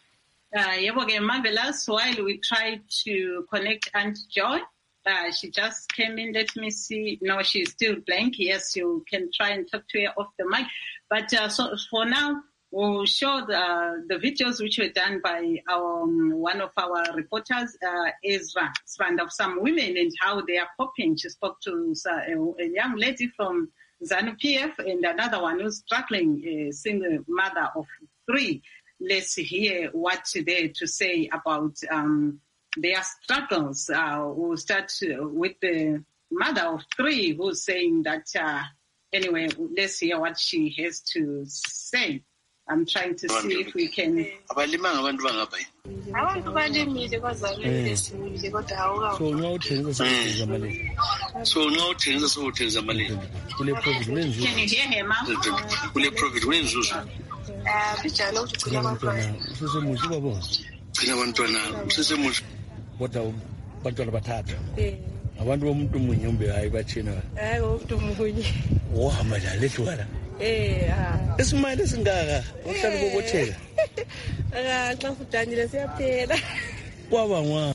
[SPEAKER 2] Yeboke Marvelous, while we try to connect Aunt Joy, she just came in. Let me see. No, she's still blank. Yes, you can try and talk to her off the mic. But so for now, we'll show the videos which were done by one of our reporters, Ezra Srand, of some women and how they are coping. She spoke to a young lady from ZANU-PF and another one who's struggling, a single mother of 3. Let's hear what they have to say about their struggles. We'll start with the mother of 3 who's saying that, anyway, let's hear what she has to say. I'm trying to see if we can. Can you hear him, Mom?
[SPEAKER 6] Abantu bomuntu munye umbe hayi bachina. Umuntu munye. Ohamba la lethwala. Isimali singaka uhlala bobotheka. Xa fudanile siyaphela. Kwabangwani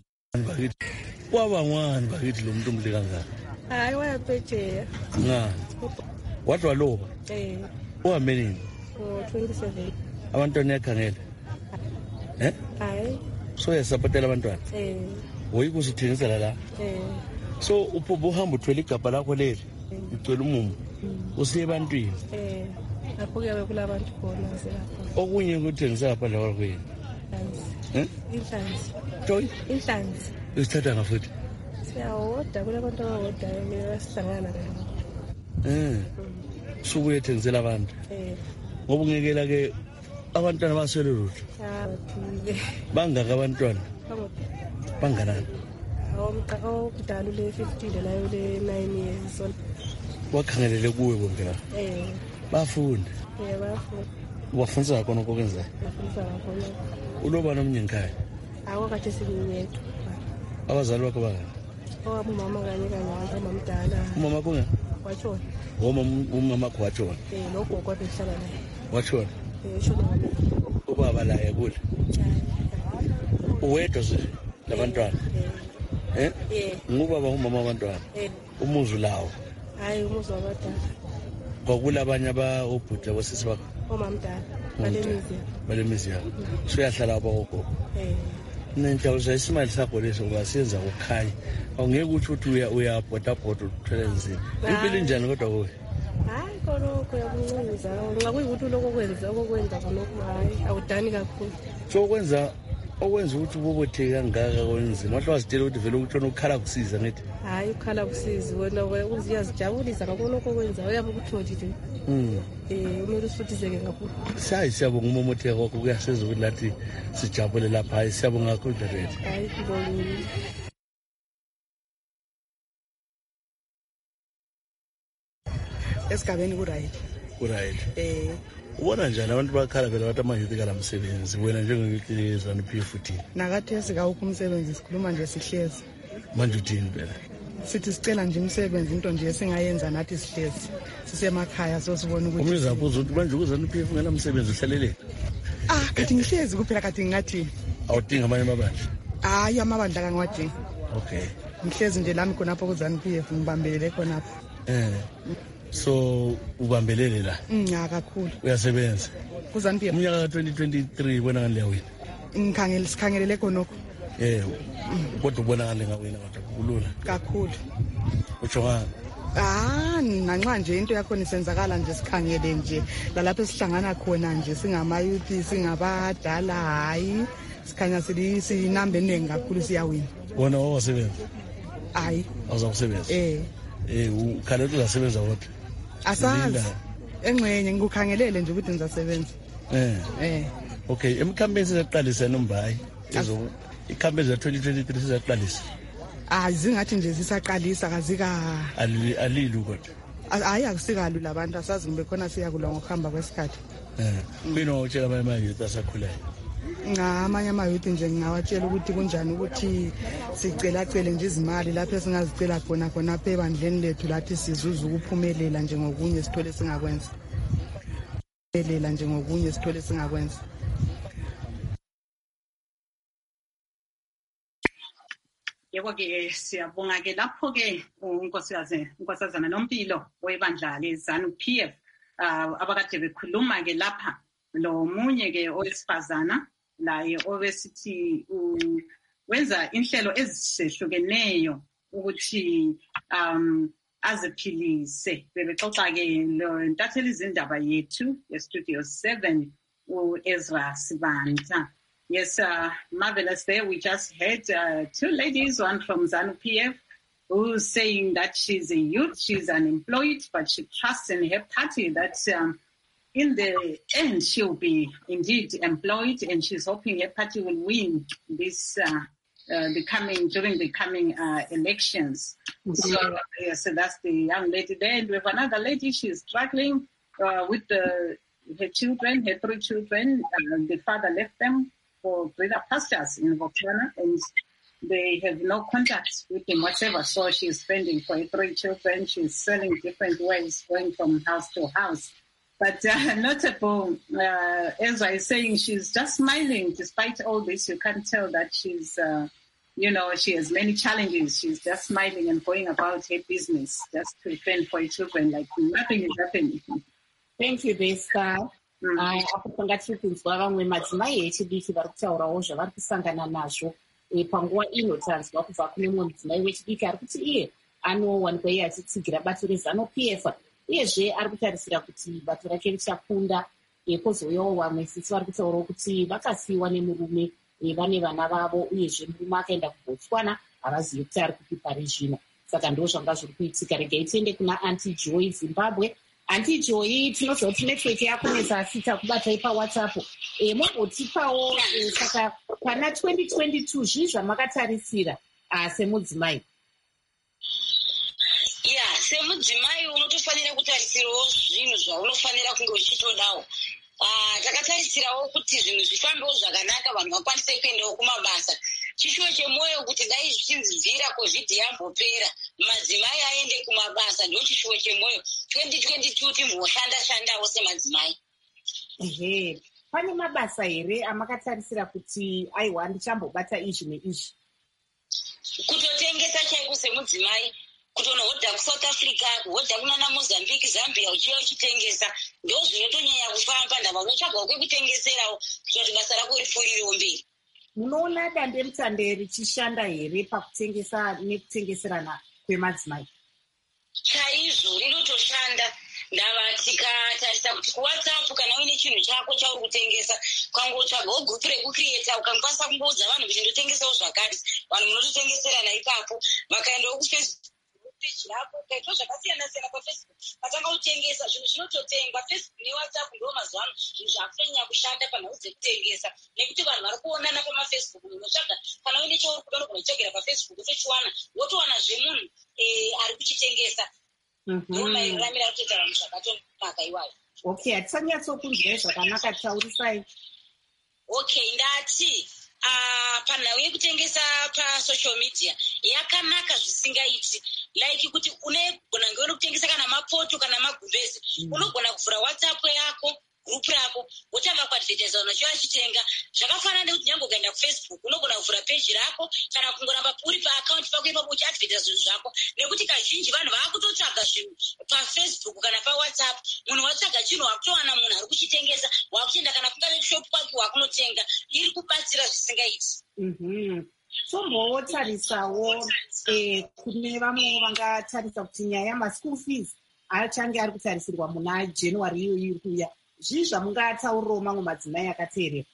[SPEAKER 6] bakithi lo muntu umle kangaka. Hayi wayaphetsheya. Ngani? Wadwa loba? Uhambe nini? 27. Abantwana yakhangela. Hayi. So yasapotela abantwana? Uyikuzithengisela la? So uhambe uthwele igabha lakho leli ucela umumo usiye ebantwini lapho kuyabe kulabantu khona selapha okunye kuthengisa lapha la kwenu inhlanzi joy inhlanzi usithatha ngafuthi siyawoda kulabantu abawoda basihlangana nabo subuye thengisela abantu ngoba ungekela ke abantwana baswele lutho bangaka abantwana banganani omdala le 15 layo le 9 years wakhangelele kuwe bonke la bafunda
[SPEAKER 7] bafunda
[SPEAKER 6] wafundisa khona okwenzayo uloba nomnye ngikhaya
[SPEAKER 7] awakathi singiyedwa
[SPEAKER 6] abazali bakho bangani
[SPEAKER 7] umama kanye umamdala
[SPEAKER 6] umama kunga
[SPEAKER 7] washona
[SPEAKER 6] umama wakho washona
[SPEAKER 7] lokho kodwa sihlala naye
[SPEAKER 6] washona
[SPEAKER 7] shona
[SPEAKER 6] ubaba la ekule uwedwa nje labantwana ngubaba umama wabantwana umuzi lawo
[SPEAKER 7] hayi umuzi wabadala
[SPEAKER 6] kwakulabanye obhuti abosisi bakho
[SPEAKER 7] omamdala
[SPEAKER 6] balemizi yabo suyahlala abogogo nenhlawuza isimali sakho leso basiyenza ukukhanya awungeke ukuthi uyabhodabhoda uthwele nzima impilo injani kodwa kuwe
[SPEAKER 7] hayi konokho uyakuncinza ngakuyikuthi lokho okwenza konokho hayi awudani kakhulu
[SPEAKER 6] so okwenza ukuthi ubobotheke kangaka kwenzima wahle wazitshela ukuthi vele ukutshona ukukhala kusiza ngithi
[SPEAKER 7] hayi ukukhala kusizi wena uziyazijabulisa ngakonokho okwenza uyabe ukuthothi nje umele usuthizeke kakhulu
[SPEAKER 6] siyabonga umomotheka kwakho kuyasiza ukuthi lathi sijabule lapha hayi siyabonga kakhulu dadethu
[SPEAKER 7] hayi ngibonile
[SPEAKER 8] esigabeni
[SPEAKER 6] kuright ubona njani abantu bakhala vele bathi amanyuthi kala msebenzi wena njengezanu-p futhi
[SPEAKER 8] nakathi esikawukho umsebenzi sikhuluma nje sihlezi
[SPEAKER 6] manje uthini phela
[SPEAKER 8] sithi sicela nje umsebenzi into nje esingayenza nathi sihlezi sisemakhaya sosibona ukuthi
[SPEAKER 6] umntu uzabuza ukuthi manje ukuzanu-p f ungenamsebenzi uhlaleleni
[SPEAKER 8] kathi ngihlezi kuphela kathi ngingathini
[SPEAKER 6] awudinga amanye amabandla
[SPEAKER 8] hayi amabandla kangiwadingi
[SPEAKER 6] okay
[SPEAKER 8] ngihlezi nje lami khonapho kuzanu-p f ngibambelele khonapho
[SPEAKER 6] so ubambelele la
[SPEAKER 8] kakhulu
[SPEAKER 6] uyasebenza
[SPEAKER 8] kuzanu-p f
[SPEAKER 6] umnyaka ka-2023 ubona ngani liyawina
[SPEAKER 8] sikhangelele khonokho
[SPEAKER 6] kodwa ubona ngani ngawina kodwa kulula
[SPEAKER 8] kakhulu
[SPEAKER 6] utsho ngani
[SPEAKER 8] nanxa nje into yakhona isenzakala nje sikhangele nje lalapho esihlangana khona nje singamayuthi singabadala hayi sikhanya sinamba eningi kakhulu siyawina
[SPEAKER 6] wona wawasebenza
[SPEAKER 8] hayi
[SPEAKER 6] awuzakusebenza ukhalele ukuthi uzasebenza kodwa
[SPEAKER 8] asazi engxenye ngikukhangelele nje ukuthi ngizasebenza
[SPEAKER 6] okay emkhampeni sizaqalisa nombayi ikhampeni za-2023 sizaqalisa
[SPEAKER 8] zingathi nje zisaqalisa
[SPEAKER 6] alilu kodwa
[SPEAKER 8] hayi akusikalu labantu asazi ngibe khona siyakulwa ngokuhamba kwesikhathi
[SPEAKER 6] kuyini wawutshela amanye amayuthi asakhulayo
[SPEAKER 8] amanye amayuthi nje ngingawatshela ukuthi kunjani ukuthi sicelacele nje izimali lapho esingazicela khonapho ebandleni lethu lathi sizuza ukuphumelela nje ngokunye sithole singakwenza
[SPEAKER 2] Yebo-ke siyabonga-ke lapho-ke unkosazana Nompilo webandla le-ZANU-PF abakade bekhuluma-ke lapha lo munye-ke owesifazana laye obesithi wenza inhlelo ezihlukeneyo ukuthi aziphilise. Bebexoxa-ke ntatheli izindaba yethu ye-Studio 7 u-Ezra Sibanda. Yes, marvelous there. We just heard two ladies, one from ZANU-PF, who's saying that she's a youth, she's unemployed, but she trusts in her party that in the end she'll be indeed employed, and she's hoping her party will win this during the coming elections. Mm-hmm. So that's the young lady there. And we have another lady, she's struggling with her children, her 3 children. The father left them for greater pastures in Botswana, and they have no contact with him whatsoever. So she's spending for her 3 children. She's selling different ways, going from house to house. But notable, Ezra is saying she's just smiling despite all this. You can't tell that she's, she has many challenges. She's just smiling and going about her business, just to fend for her children, like nothing is happening.
[SPEAKER 3] Thank you, Besa. Apo ngatinzwa vamwe madzimai echidiki vari kutaurawo zvavari kusangana nazvo panguva ino tanzwa kubva kune mumwe mudzimai wechidiki ari kuti iye anowanikwa iye achitsigira bato reZANU-PF uyezve ari kutarisira kuti bato rake richakunda. Kozouyawo vamwe sisi vari kutaurawo kuti vakasiyiwa nemurume vane vana vavo uyezve murume akaenda kuBotswana havazivi kuti ari kupi pari zvino. Saka ndo zvanga zviri kuitika. Regai tiende kuna Aunty Joy Zimbabwe. Aunty Joy, tinozwa kuti network yako nezasi takubatai paWhatsApp. Mogotipawo saka pana 2022 zvii zvamakatarisira semudzimai?
[SPEAKER 5] Yes,
[SPEAKER 1] semudzimai unotofanira kutarisirawo zvinhu zvaunofanira kunge uchitodawo. Takatarisirawo kuti zvinhu zvifambewo zvakanaka, vanhu vakwanise kuendawo kumabasa. Chishuwo chemwoyo kuti dai zvichinzibvira COVID yambopera, madzimai aende kumabasa, ndio chishuwo chemwoyo. 2022 timboshanda-shandawo semadzimai.
[SPEAKER 3] Pane mabasa here amakatarisira kuti aiwa ndichambobata izvi neizvi?
[SPEAKER 1] Kutotengesa chaiko semudzimai, kutonohodha kuSouth Africa, kuhodha kunana Mozambique, Zambia, uchiya uchitengesa, ndio zvinotonyanya kufamba. Ndava unotsvagawo kwekutengeserawo kuti basa rako ripfuurirewo mberi.
[SPEAKER 3] Munoona dandemutande richishanda here pakutengesa nekutengeserana kwemadzimai?
[SPEAKER 1] Chaizvo rinotoshanda. Ndava tikatarisa kuti kuWhatsApp kana uine chinhu chako chauri kutengesa, ukangotsvagawo gupu rekukrieta, ukakwanisa kumboudza vanhu kuti ndotengesawo zvakati, vanhu munototengeserana ipapo. Vakaendawo kuFacebook peji yako, ukaitawo zvakasiyana-siyana paFacebook, vatanga kutengesa, zvinhu zvinototengwa. Facebook neWhatsApp ndo mazuva ano zvinhu zvakutonyanya kushanda panhau dzekutengesa, nekuti vanhu vari kuonana pamaFacebook. Unotsvaga kana uine chauri kuda unogona kutsvagera paFacebook utochiwana, wotowanazve munhu ari kuchitengesa. Mairaramira kutoita vanhu zvakatonaka iwayo.
[SPEAKER 3] Hatisanyatsokunzwai zvakanaka, taurisai.
[SPEAKER 1] Ndati panhau yekutengesa pasocial media yakanaka zvisingaiti. Like kuti unogona ngeone kutengesa kana mapoto kana magumbezi. Unogona kuvhura WhatsApp yako, gurupu rako, wotanga kuadvertisa vanhu vachiva vachitenga. Zvakafanana nekuti nyange ukaenda kuFacebook unogona kuvhura peji rako kana kungoramba uri paakaunti pako ipapo uchiadvertisa zvinhu zvako, nekuti kazhinji vanhu vaakutotsvaga zvinhu paFacebook kana paWhatsApp. Munhu watsvaga chinhu wakutowana munhu ari kuchitengesa, wakuchienda kana kungave kushopu kwake wakunotenga. Iri kubatsira zvisingaiti.
[SPEAKER 3] Tombotarisawo kune vamwe vangatarisa kuti nyaya yamaschool fees achange ari kutarisirwa muna January iyo iri kuuya. Zvii zvamungataurirawo mamwe madzimai akateerera?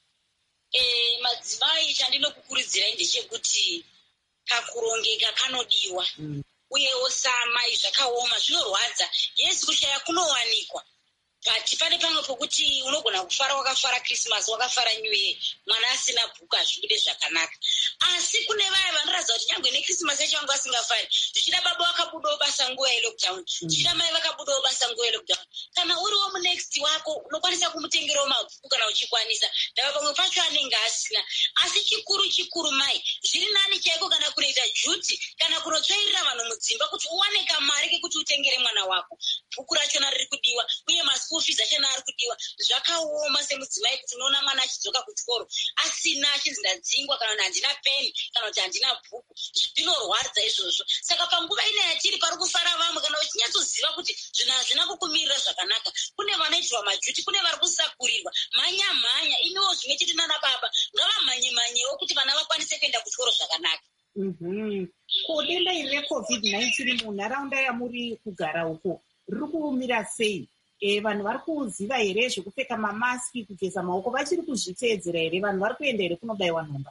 [SPEAKER 1] Madzimai chandinokukurudzirai ndechekuti kakurongeka kanodiwa, uyewo samai zvakaoma zvinorwadza. Yesi, kushaya kunowanikwa, but pane pamwe pokuti unogona kufara wakafara Christmas, wakafara New Year, mwana asina bhuku hazvikude zvakanaka. Asi kune vaya vanoratidza kuti nyangwe neChristmas yacho vanga vasingafari, zvichida baba vakabudawo basa nguva yelockdown, zvichida mai vakabudawo basa nguva yelockdown. Kana uriwo munext wako unokwanisa kumutengerawo mabhuku kana uchikwanisa, ndava pamwe pacho anenge asina. Asi chikuru mai, zviri nani chaiko kana kunoita juti kana kunotsvairira vanhu mudzimba kuti uwane kamari kekuti utengere mwana wako. Bhuku rachona riri kudiwa, uye maschool fees achona ari kudiwa. Zvakaoma semudzimai kuti unoona mwana achidzoka kuchikoro asina, achinzi ndadzingwa kana kuti handina peni kana kuti handina bhuku. Zvinorwadza izvozvo. Saka panguva ina yatiri pari kufara vamwe, kana uchinyatsoziva kuti zvinhu hazvina kukumirira zvakanaka, kune vanoitirwa majuti, kune vari kusakurirwa. Mhanya imiwo zvimwe chete nana baba ngavamhanye-mhanyewo kuti vana vakwanise kuenda kuchikoro zvakanaka.
[SPEAKER 3] Denda iri reCOVID-19 munharaunda yamuri kugara uko riri kumira sei? Vanhu vari kuziva here zvekupfeka mamaski, kugeza maoko, vachiri kuzviteedzera here? Vanhu vari kuenda here kunobayiwa nhomba?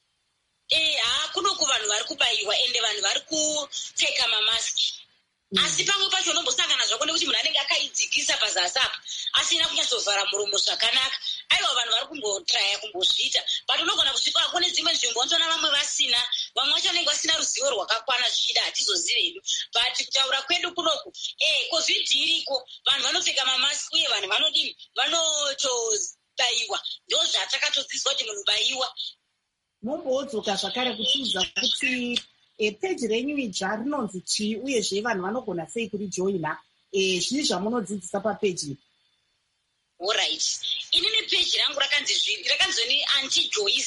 [SPEAKER 1] Kunoku vanhu vari kubayiwa ende vanhu vari kupfeka mamaski. Asi pamwe pacho unombosangana zvako nekuti munhu anenge akaidzikisa pazasi apa asina kunyatsovhara muromo zvakanaka. Aiwa, vanhu vari kumbotraya kumbozviita, but unogona kusvika kune dzimwe nzvimbo unotona vamwe vasina, vamwe vacho vanenge vasina ruzivo rwakakwana, zvichida hatizozivedu. But kutaura kwedu kunoku, COVID iriko, vanhu vanopfeka mamaski uye vanhu vanodini, vanotobayiwa. Ndo zvatakatodzidzwa kuti munhu bayiwa.
[SPEAKER 3] Mumbodzoka zvakare kutiudza kuti peji renyu idzva rinonzi chii, uyezve vanhu vanogona sei kurijoina? Zvii zvamunodzidzisa papeji?
[SPEAKER 1] Alright. Inini peji rangu rakanzoni Anti-Joy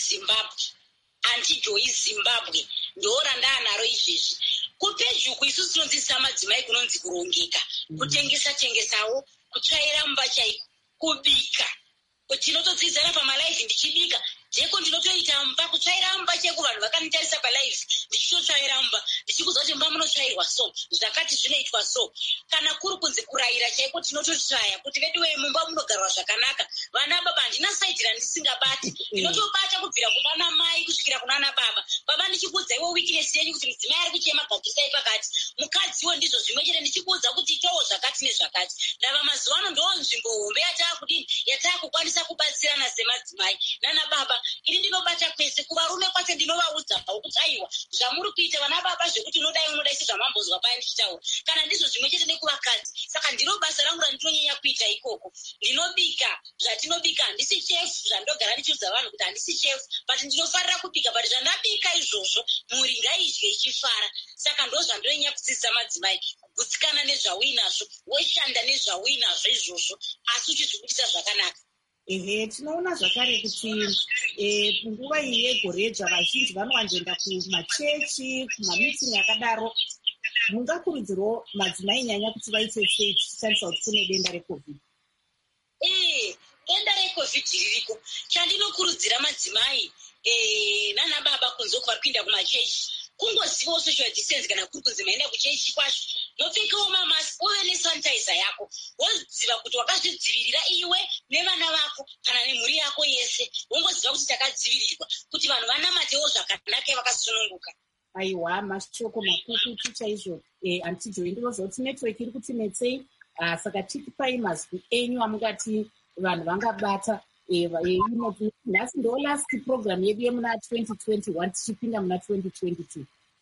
[SPEAKER 1] Zimbabwe. Ndo randaanaro izvezvi. Kupeji uku isusu tinodzidzisa madzimai kunonzi kurongeka, kutengesawo, kutsvaira mumba chaiko, kubika. Tinotodzidzana pamalive ndichibika. Jeko ndinotoita mumba, kutsvaira mumba cheko, vanhu vakanitarisa palive ndichitotsvaira mumba, ndichikuudza kuti mumba munotsvairwa so, zvakati zvinoitwa so. Kana kuri kunzi kurayira chaiko tinototsvaya kuti vediwe mumba munogarwa zvakanaka. Vana baba handina saiti randisingabati, ndinotobata kubvira kunana mai kusvikira kunana baba. Baba ndichikuudza iwo weakness yenyu kuti mudzimai ari kuchema gagisai pakati, mukadziwo ndizvo zvimwe chete ndichikuudza kuti itawo zvakati nezvakati. Ndava mazuva ano ndo nzvimbo hombe yatakukwanisa kubatsirana semadzimai nana baba. ini ndinobata kwese. Kuvarume kwacho ndinovaudzawo kuti aiwa zvamuri kuita vana baba zvekuti unodai sezvamambozwa paya ndichitaura kana ndizvo zvimwe chete nekuvakadzi. Saka ndiro basa rangu randinonyanya kuita ikoko. Ndinobika zvatinobika, handisi chefu zvandogara ndichiudza vanhu kuti handisi chefu, but ndinofarira kubika, but zvandabika izvozvo mhuri ngaidye ichifara. Saka ndo zvandinonyanya kudzidzisa madzimai, kugutsikana nezvauinazvo, woshanda nezvauinazvo izvozvo, asi uchizvibudisa zvakanaka.
[SPEAKER 3] Tinoona zvakare kuti nguva iyi yegore dzva vazhinji vanowanzoenda kumachechi, kumamitingi akadaro. Mungakurudzirwo madzimai nyanya kuti vaite sei tichishandisa kuti kune denda reCovid?
[SPEAKER 1] Denda reCovid ririko. Chandinokurudzira madzimai nana baba kunze kuvapinda kumachechi, kungozivawo social distance kana kuri kunzi maenda kuchechi kwacho, nopfekawo mamasi, uve nesanitizer yako, woziva kuti wakazvidzivirira iwe nevana vako kana nemhuri yako yese. Wongoziva kuti takadzivirirwa, kuti vanhu vanamatewo zvakanaka vakasununguka.
[SPEAKER 3] Aiwa, mashoko makukutu chaizvo. Antijoyi ndinoziva kuti network iri kutinetsei, saka tipai mazwi enyu amungati vanhu vangabata. Nhasi ndo last program yedu yemuna 2021 tichipinda muna 2022.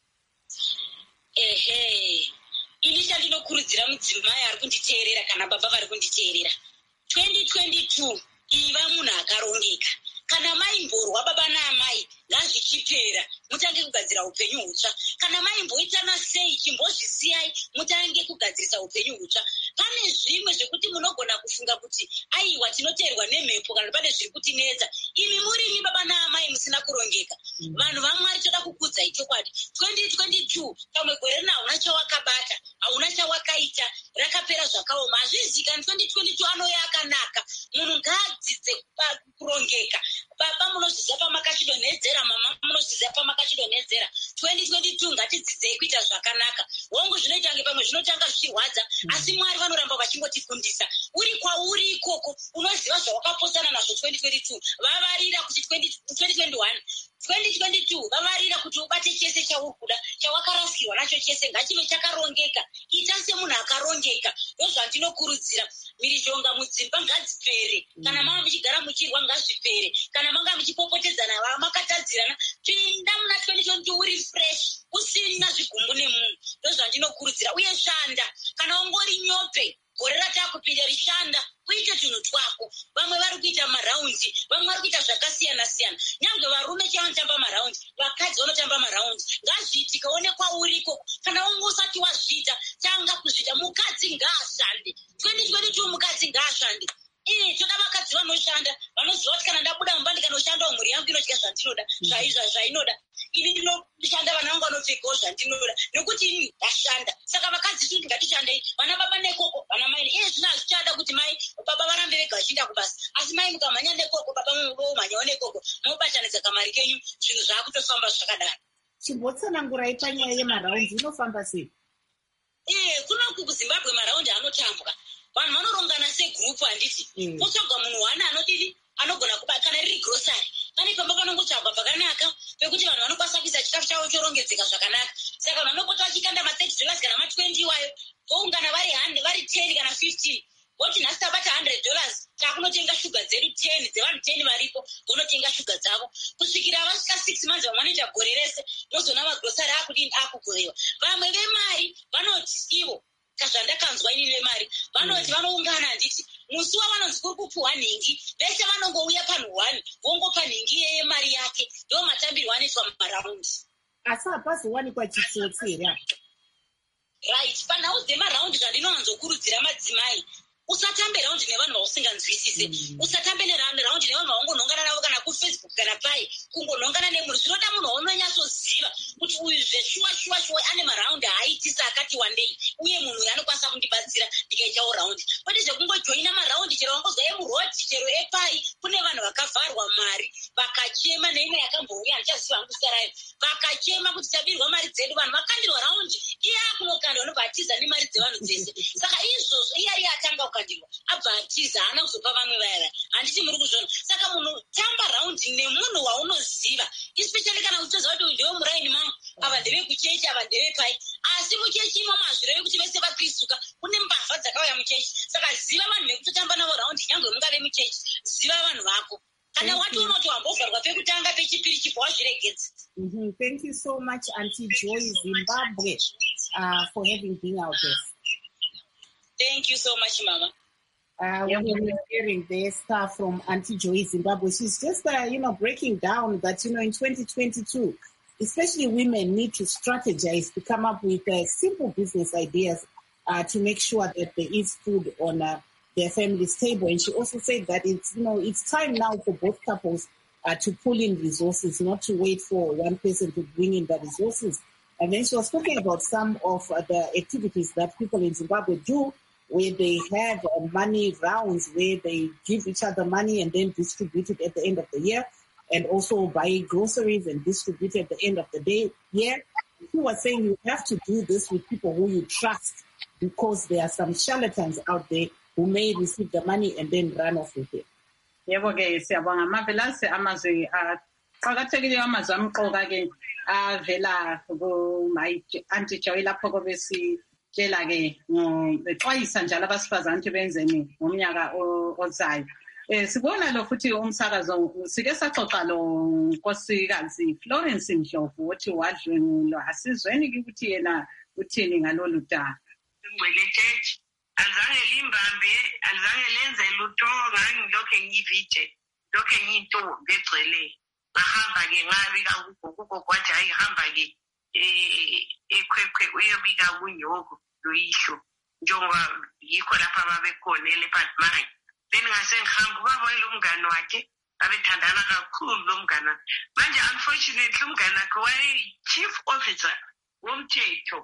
[SPEAKER 1] Ini chandinokurudzira mudzimai ari kunditeerera kana baba vari kunditeerera, 2022 iva munhu akarongeka. Kana maimborwa baba naamai, ngazvichipera mutange kugadzira upenyu hutsva. Kana maimboitana sei, chimbozvisiyai mutange kugadzirisa upenyu hutsva. Pane zvimwe zvekuti munogona kufunga kuti aiwa tinoteerwa nemhepo kana pane zviri kutinetsa. Imi murimi baba naamai musina kurongeka. Vanhu vaMwari toda kukudzai chokwadi. 2022 kamwe gore rino hauna chawakabata, hauna chawakaita, rakapera zvakaoma. Hazvizikani 2022 anouya akanaka. Munhu ngaadzidze kurongeka. Baba munozviziva pamakachidonhedzera, mama munozviziva pamakachidonhedzera. 2022 ngatidzidzei kuita zvakanaka. Hongu zvinoita kunge pamwe zvinotanga zvichirwadza, asi Mwari vanoramba vachingotifundisa. Uri kwauri ikoko, unoziva zvawakaposana nazvo 2022. Vavarira kuti 2021 2022 vavarira kuti ubate chese chauri kuda, chawakarasirwa nacho chese ngachive chakarongeka. Ita semunhu akarongeka. Ndozvandinokurudzira. Mhirizhonga mudzimba ngadzipere. Kana mama muchigara muchirwa ngazvipere. Kana manga muchipopotedzana vamakatadzirana, pinda muna 2022 uri fresh, usina zvigumbu nemunhu. Ndozvandinokurudzira. Uye shanda. Kana ungori nyope, gore ratakupinda rishanda, uite tunhu twako. Vamwe vari kuita maraundi, vamwe vari kuita zvakasiyana siyana. Nyange varume chavanotamba maraundi, vakadzi vanotamba maraundi. Ngazviitika, onekwa uriko. Kana unge usati wazviita, tanga kuzviita. Mukadzi ngaashande. 2022 mukadzi ngaashande. Toda vakadzi vanoshanda, vanoziva kuti kana ndabuda mumba ndikanoshandawo mhuri yangu inodya zvandinoda, zvainoda. Ini ndinoshanda vana vangu vanopfekawo zvandinoda, nekuti ini ndashanda. Saka vakadzi kuti ngatishandei, vana baba nekoko, vana mai. Zvino hazvichada kuti mai baba varambe vega vachiinda kubasa, asi mai mukamhanya nekoko, baba mumhanyawo nekoko, munobatanidza kamari kenyu, zvinhu zvaakutofamba zvakadaro.
[SPEAKER 3] Chimbotsanangurai panyaya yemaraundi inofamba sei?
[SPEAKER 1] Kunoku kuZimbabwe maraundi anotambwa. Vanhu vanorongana segurupu, handiti. Potsvagwa munhu wani anodini, anogona kubata. Kana riri grosari, pane pamba panongotsvagwa pakanaka pekuti vanhu vanokwanisa kuisa chikafu chavo chorongedzeka zvakanaka. Saka vanhu vanopota vachikanda ma$30 kana ma$20 iwayo, voungana vari 10 kana 15. Voti nhasi tabata $100, takunotenga shuga dzedu 10 dzevanhu 10 varipo, vonotenga shuga dzavo. Kusvikira vasvika 6 months vamwe vanoita gore rese, mozoona magrosari akugorewa. Vamwe vemari vanoti ivo, kazvandakanzwa ini vemari, vanoti vanoungana, handiti. Musi wavanonzi kuri kupuhwa nhingi, vese vanongouya panhu 1, vongopa nhingi yemari yake. Ndo matambirwo anoitwa maraundi.
[SPEAKER 3] Asi hapazowanikwa chitsotsi here?
[SPEAKER 1] Right, panhau dzemaraundi zvandinowanzokurudzira madzimai, usatambe raundi nevanhu vausinganzwisise. Usatambe raundi nevanhu vaungonhongana navo kana kuFacebook kana pai, kungonhongana nemunhu. Zvinoda munhu waunonyatsoziva kuti uyu zveshuwa ane maraundi haaitisa akati wandei, uye munhu uyu anokwanisa kundibatsira ndikaitawo raundi. Kwete zvekungojoina maraundi, chero wangozwa emurodi, chero epai. Kune vanhu vakavharwa mari, vakachema neimwe yakambouya, handichaziva hangu sarayo, vakachema kuti tabirwa mari dzedu. Vanhu vakandirwa raundi, iye akunokanda vanobva atiza nemari dzevanhu dzese. Saka izvozvo iyari atanga kukandirwa, abva atiza, haana kuzopa vamwe vaya. Handiti muri kuzvona. Saka munhu tamba raundi nemunhu waunoziva, especially kana uchitoziva kuti uyu ndewe muraini mangu, ava ndeve kuchechi, ava ndeve pai. Asi muchechi imo mazvirevi kuti vese vakristuka, kune mbavha dzakauya muchechi. Saka ziva vanhu vekutotamba navo raundi, nyange mungave muchechi, ziva vanhu vako.
[SPEAKER 3] Thank you so much, Auntie Joy Zimbabwe, for having been our guest.
[SPEAKER 9] Thank you so much, Mama.
[SPEAKER 3] We're hearing the stuff from Auntie Joy Zimbabwe. She's just, breaking down that, in 2022, especially women need to strategize to come up with simple business ideas to make sure that there is food on their family's table. And she also said that it's time now for both couples to pull in resources, not to wait for one person to bring in the resources. And then she was talking about some of the activities that people in Zimbabwe do, where they have money rounds, where they give each other money and then distribute it at the end of the year, and also buy groceries and distribute it at the end of the year. She was saying you have to do this with people who you trust, because there are some charlatans out there who may receive the money and then run off with it.
[SPEAKER 2] Yebo ke siyabonga Mavelase amazwi aqhakathekile amazwi amqoka ke avela ku my Auntie Joy lapho kobe sitshela ke ngexwayisa njalo abasifazana ukuthi benzeni ngomnyaka ozayo. Sibona lo futhi umsakazo sike saxoxa lo nkosikazi Florence Ndlovu uthi wadlwengulwa asizweni ukuthi yena uthini ngalolu daba.
[SPEAKER 4] Ngwele church azange limbambe azange lenze lutho ngangilokho ngivije lokho ngiyinto begcwele ngahamba ke ngabika kugogo kwathi ayihamba ke ekhwekhwe uyobika kunyoko loyisho njengoba yikho lapha babekhona eLeopardmine then ngase ngihamba ubaba lo mngane wakhe babethandana kakhulu lo mngane manje unfortunately umngane wakhe waye chief officer womthetho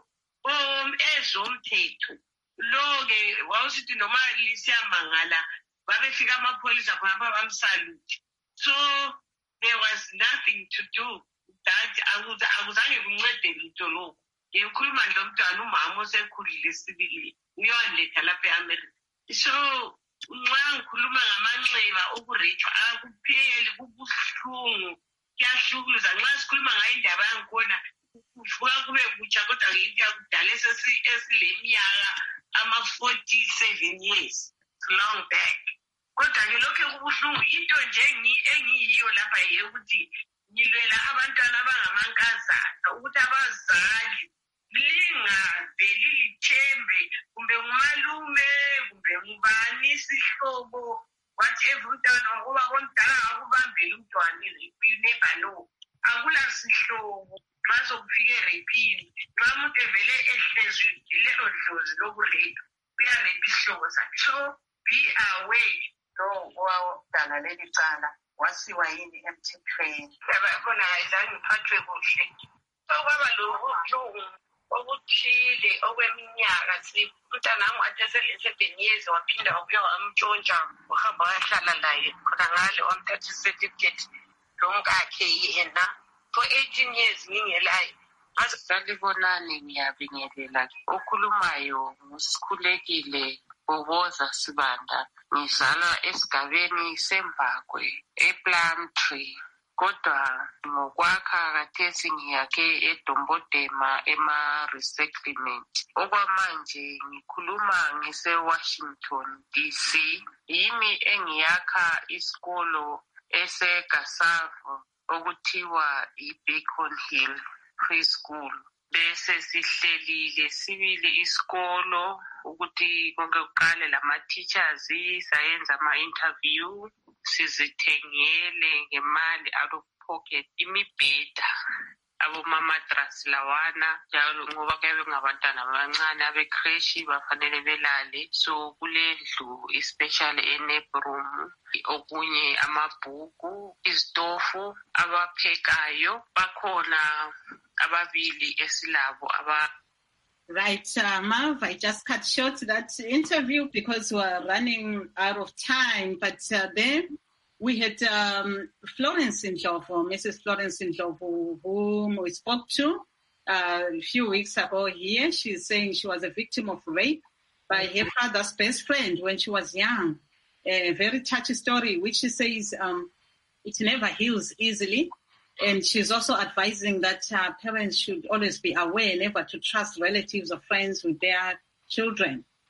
[SPEAKER 4] ezomthetho lo-ke wawusithi noma lisiyamangala babefika amapholisa khona bamsalute. So there was nothing to do that akuzange kuncede lutho lokho. Ngikhuluma lo mntwana umama osekhulile sibili uyoletha lapha eAmerica. So nxa ngikhuluma ngamanxeba okurejwa akupheli kubuhlungu kuyahlukuluza nxa sikhuluma ngayo indaba yangikhona kuvuka kube kutsha kodwa into yakudala esileminyaka ama-47 years long back. Kodwa ke lokho kubuhlungu into nje engiyiyo lapha yokuthi ngilwela abantwana abangamankazana ukuthi abazali lingaveli lithembe kumbe ngumalume kumbe ngubani isihlobo wathi everytime ngoba komdala akubambeli umntwana you never know. Akula sihlobo bazokufika erepini nxa umuntu evele ehlezwe lelo dlozi lokurepha uyarepha isihlobo sakhe. So be aware lo owawudala leli cala wasiwa yini emthethweni khona ayizange ngiphathwe kuhle. Okwaba lobuhlungu okuthile okweminyaka umntana wami wathi sele-7 years waphinda wabuya wamtshontsha wahamba wayahlala laye khona ngale wamthatha i-certificate lomkakhe yena for 18 years ngingelayo. Salibonani, ngiyabingelela. Okhulumayo nguSikhulekile Boboza Sibanda. Ngizalwa esigabeni seMbakwe ePlumtree. Kodwa ngokwakha khathesi ngiyakhe eDombodema ema-resettlement. Okwamanje ngikhuluma ngise-Washington DC. Yimi engiyakha isikolo eseGasavu okuthiwa i-Beacon Hill Preschool. Bese sihlelile sibili isikolo ukuthi konke kuqale lama-teachers sayenza ama-interview sizithengele ngemali out of pocket imibheda abomamatras lawana njalo ngoba kuyabe ngabantwana abancane abekreshi bafanele belale. So kule ndlu especially enebroom okunye amabhuku izitofu abaphekayo bakhona ababili esilabo aba.
[SPEAKER 2] Right, Marv, I just cut short that interview because we're running out of time. But then we had Florence Ndlovu, Mrs. Florence Ndlovu, whom we spoke to a few weeks ago here. She's saying she was a victim of rape by her father's best friend when she was young. A very touchy story, which she says it never heals easily. And she's also advising that parents should always be aware never to trust relatives or friends with their children.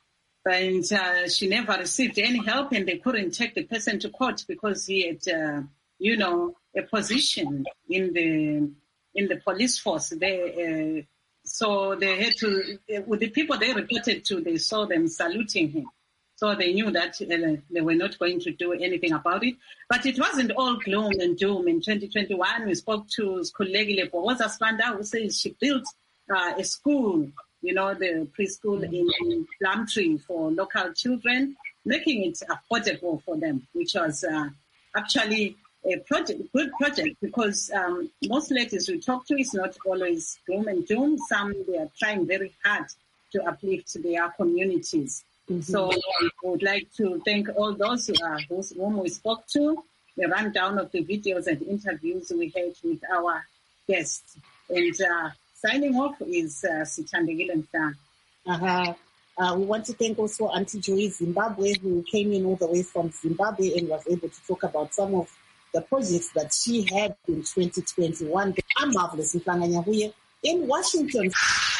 [SPEAKER 2] And she never received any help, and they couldn't take the person to court because he had, a position in the police force. So they had to, with the people they reported to, they saw them saluting him. So they knew that they were not going to do anything about it. But it wasn't all gloom and doom. In 2021, we spoke to Skhululekile Bhokoza Sibanda, who says she built a school, the preschool in Plumtree for local children, making it affordable for them, which was actually a good project, because most ladies we talk to is not always gloom and doom. Some, they are trying very hard to uplift their communities. Mm-hmm. So I would like to thank all those whom we spoke to, the rundown of the videos and interviews we had with our guests. And signing off is Sithandekile Mhlanga.
[SPEAKER 3] We want to thank also Auntie Joy Zimbabwe, who came in all the way from Zimbabwe and was able to talk about some of the projects that she had in 2021. I'm Marvelous Mhlanga Nyahuye in Washington.